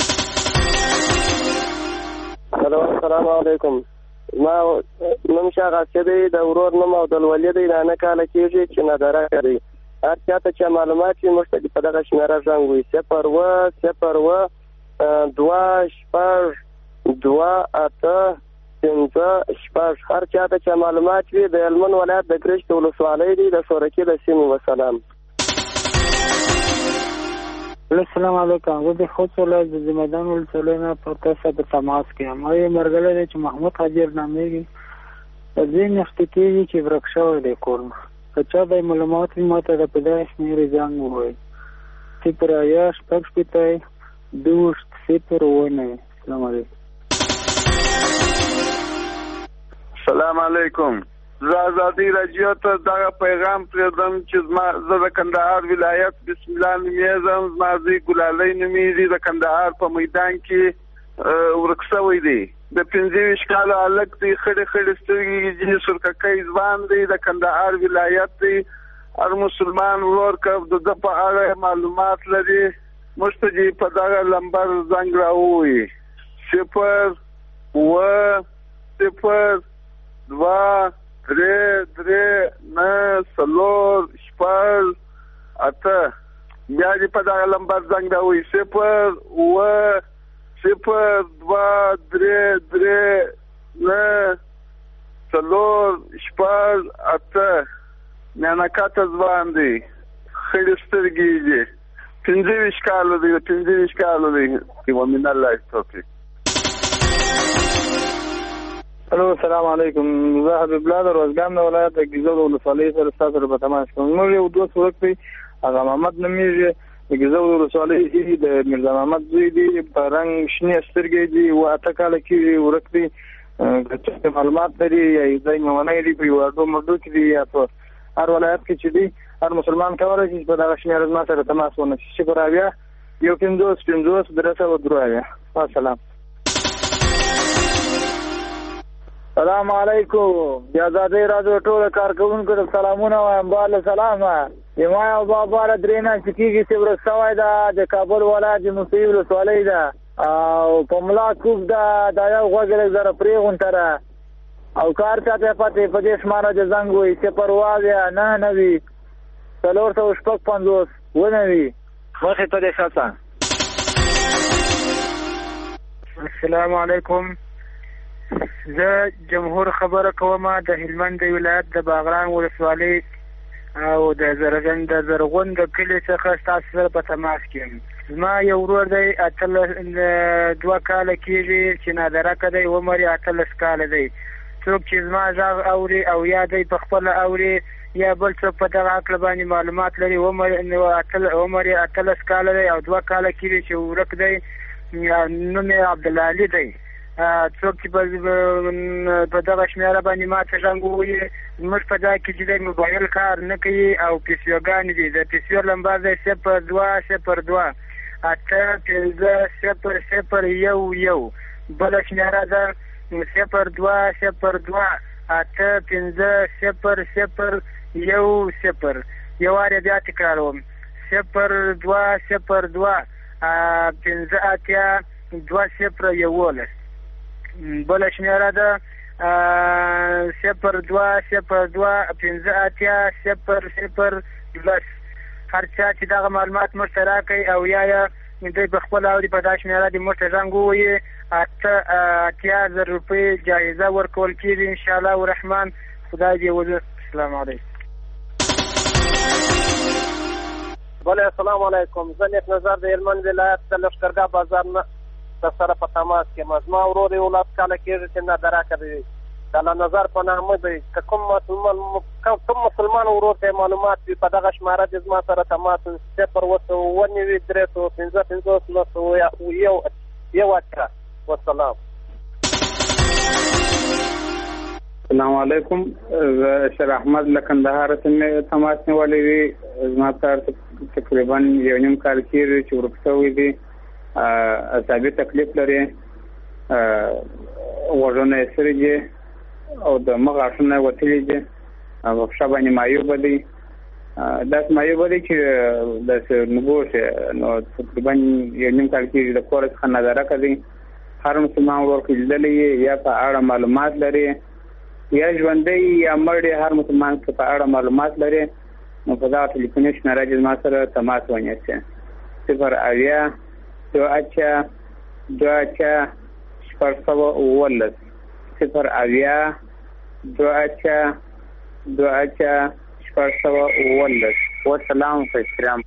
السلام علیکم. ما نوم شاه غاسه دی د ورور نوم عبدالولي دی. دا نه کاله کېږي چې نادراکه دی. هر چا ته چې معلومات وي موږ ته په دغه شمېره زنګ ووایي. صفر اوه صفر اوه دوه شپږ دوه اته پنځه شپږ. هر چا ته چې معلومات وي د هلمند ولایت د ګرشت ولسوالۍ دی د شورکي د سیمې. وسلام. السلام علیکم. زه د خوست ولایت د زمیدان ولسوالۍ نه په تاسو په تماس کې یم. ما یې مرګلی دی چې محمود حاجر نامېږي. په دې نښتې کېږي چې ورک شوی دی کور مخ. که چا به معلومات وي ما ته د په دغه شمېرې زنګ ووایي. صفر اویا شپږ شپېته دوه صفر اووه نوي. السلام علیکم. السلام علیکم. زه ازادي راډیو ته دغه پیغام پرېږدم چې زما زه د کندهار ولایت بسم الله نومیږم. زما زوی ګلالۍ نومیږي، د کندهار په میدان کې ورک شوی دی. د پنځه ویشت کالو هلک دی، خړې خړې سترګې دي، سرککی ځوان دی، د کندهار ولایت دی. هر مسلمان ورور که د ده په اړه معلومات لري موږ ته دې په دغه لمبر زنګ راووایي. صفر اوه صفر دوه درې درې نه څلور شپږ اته. بیا دې په دغه لمبر زنګ راووایي. صفر اوه صفر دوه درې درې نه څلور شپږ اته. میانکاته ځوان دی، خړې سترګې دي، پنځه ویشت کالو دی، پنځه ویشت کالو دی. ومن الله توفیق. الو السلام علیکم. زه حبیب الله د روزګان د ولایت د ګیزو د ولسوالۍ سره ستاسو سره په تماس کوم. موږ یو دوست ورک دی، هغه محمد نومیږي، د ګیزو د ولسوالۍ د میرزا محمد زوی دی، په رنګ شنې سترګې دي، و اته کاله کې ورک دی. که معلومات لري یا یو ځای مونی دی په یو اډو مردو کې دی یا په هر ولایت کې چې دی، هر مسلمان کولی شي په دغه شمېره زما سره تماس ونیسي. صفر اویا یو پنځوس پنځوس درې سوه درې اویا. السلام. السلام علیکم. د ازادۍ راډیو ټولو کارکوونکو ته سلامونه وایم. باله سلامه. زما یو بابا له درې میاشتې کېږي چې ورک شوی ده، د کابل ولایت د موسهي ولسوالۍ ده او په ملا کوف ده. دا یو غوږ لږ زره پرې غونته ده او کار چاته پاتې په دې شماره د زنګ وي. صفر اویا نه نوي څلور سوه شپږ پنځوس ونوي. مخې ته دې ښه. السلام علیکم. زه جمهور خبره کوم د هلمند ولایت د باغران ولسوالۍ او د زرغون د زرغون د کلي څخه ستاسو سره په تماس کې یم. زما یو ورور دی، اتلس دوه کاله کېږي چې نادرکه دی، عمر یې اتلس کاله دی. څوک چې زما غږ اوري او یا دی په خپله اوري یا بل څوک په دغه عقل باندې معلومات لري، عمر یې اتلس کاله دی او دوه کاله کېږي چې ورک دی، نوم یې عبدالعلي دی. څوک چې په دغه شمېره باندې ما ته غږ ووایي، زموږ په ځای کې چې دی موبایل کار نه کوي او پیسیوګانې دي. د پیسیو لمبر دی صفر دوه صفر دوه اته پنځه صفر صفر یو یو. بله شمېره ده صفر دوه صفر دوه اته پنځه صفر صفر یو صفر. یو وارې بیا تکراروم. صفر دوه صفر دوه پنځه اتیا دوه صفر یولس. بله شمېره ده صفر دوه صفر دوه پنځه اتیا صفر صفر لس. هر چا چې دغه معلومات موږ ته راکوي او یا یا دوی په خپل اوري په دا شمېره دې موږ ته زنګ ووایي، اته اتیا زر روپۍ جایزه ورکول کېږي انشاءالله الرحمن. خدای دې وزر. السلام علیکم. بله السلام علیکم. زه نیک نظر د هلمند ولایت د لښکرګاه بازار نه در سره په تماس کې یم. زما ورور یې ولس کاله کېږي چې نادرکه دی، کله نظر په نامه دی. که کوم مسلمان ورور ته معلومات وي په دغه شماره دې زما سره تماس صفر اوه سوه اووه نوي درې سوه پنځه پنځوس نهه سوه یو یو اتیا. والسلام. السلام علیکم. زه شیر احمد له کندهار څخه تماس نیولی دی. زما کار تقریبا یو نیم کال کېږي چې ورک شوی دی. اعصابي تکلیف لري، غوږونه یې سري دي او د مخ غاښونه یې وتلي دي، په پښه باندې مایوبه دی. داسې مایوبه دی چې داسې نګوښې. نو تقریبا یو نیم کال کېږي د کور څخه نادرکه دی. هر مسلمان ورور کې لیدلی یا په اړه معلومات لري یا ژوندی یا مړ هر مسلمان که په اړه معلومات لري نو په دغه ټلیفوني شمېره دې زما سره تماس ونیسي. صفر اویا دوه اتیا دوه اتیا شپږ سوه اوولس. صفر اویا دوه اتیا دوه اتیا شپږ سوه اوولس. والسلام په احترام.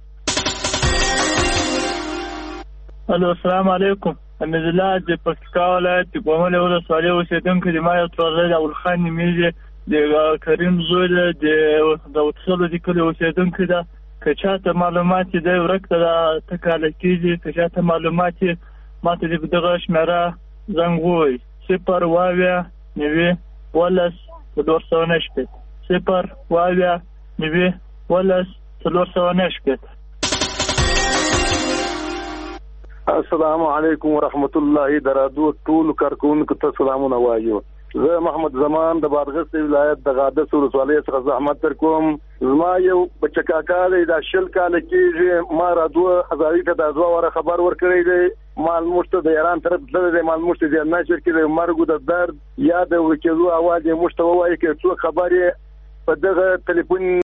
الو السلام علیکم. حمید الله د پکتیکا ولایت د ګومل ولسوالۍ اوسېدونکی دی. ما یو تورزی د اولخان نومیږي، د کریم زوی دی، د وتسلو د کلي اوسېدونکی ده. که چاته معلومات یې دی ورک ده، اته کاله کېږي. که چاته معلومات یې ما ته د دغه شمېره زنګ ووایي. صفر اوه اویا نوي ولس څلور سوه نه شپېته صفر اویا نوي ولس څلور سوه نه شپېته. السلام علیکم ورحمت الله. د رادیو ټول کارکونکو ته سلامونه وایو. زه محمد زمان د بادغیس ولایت د غادس ولسوالۍ څخه زحمت در کوم. زما یو بچه کاکا دی دا شل کاله کېږي ما رادیو ازادي ته د دوه واره خبر ورکړی دی. معلومات د ایران طرف تللی دی. معلومات د نشر کې د مرګ د درد یا د ورکېدو اواز یې موږ ته ووایي که څوک خبرې په دغه ټلیفون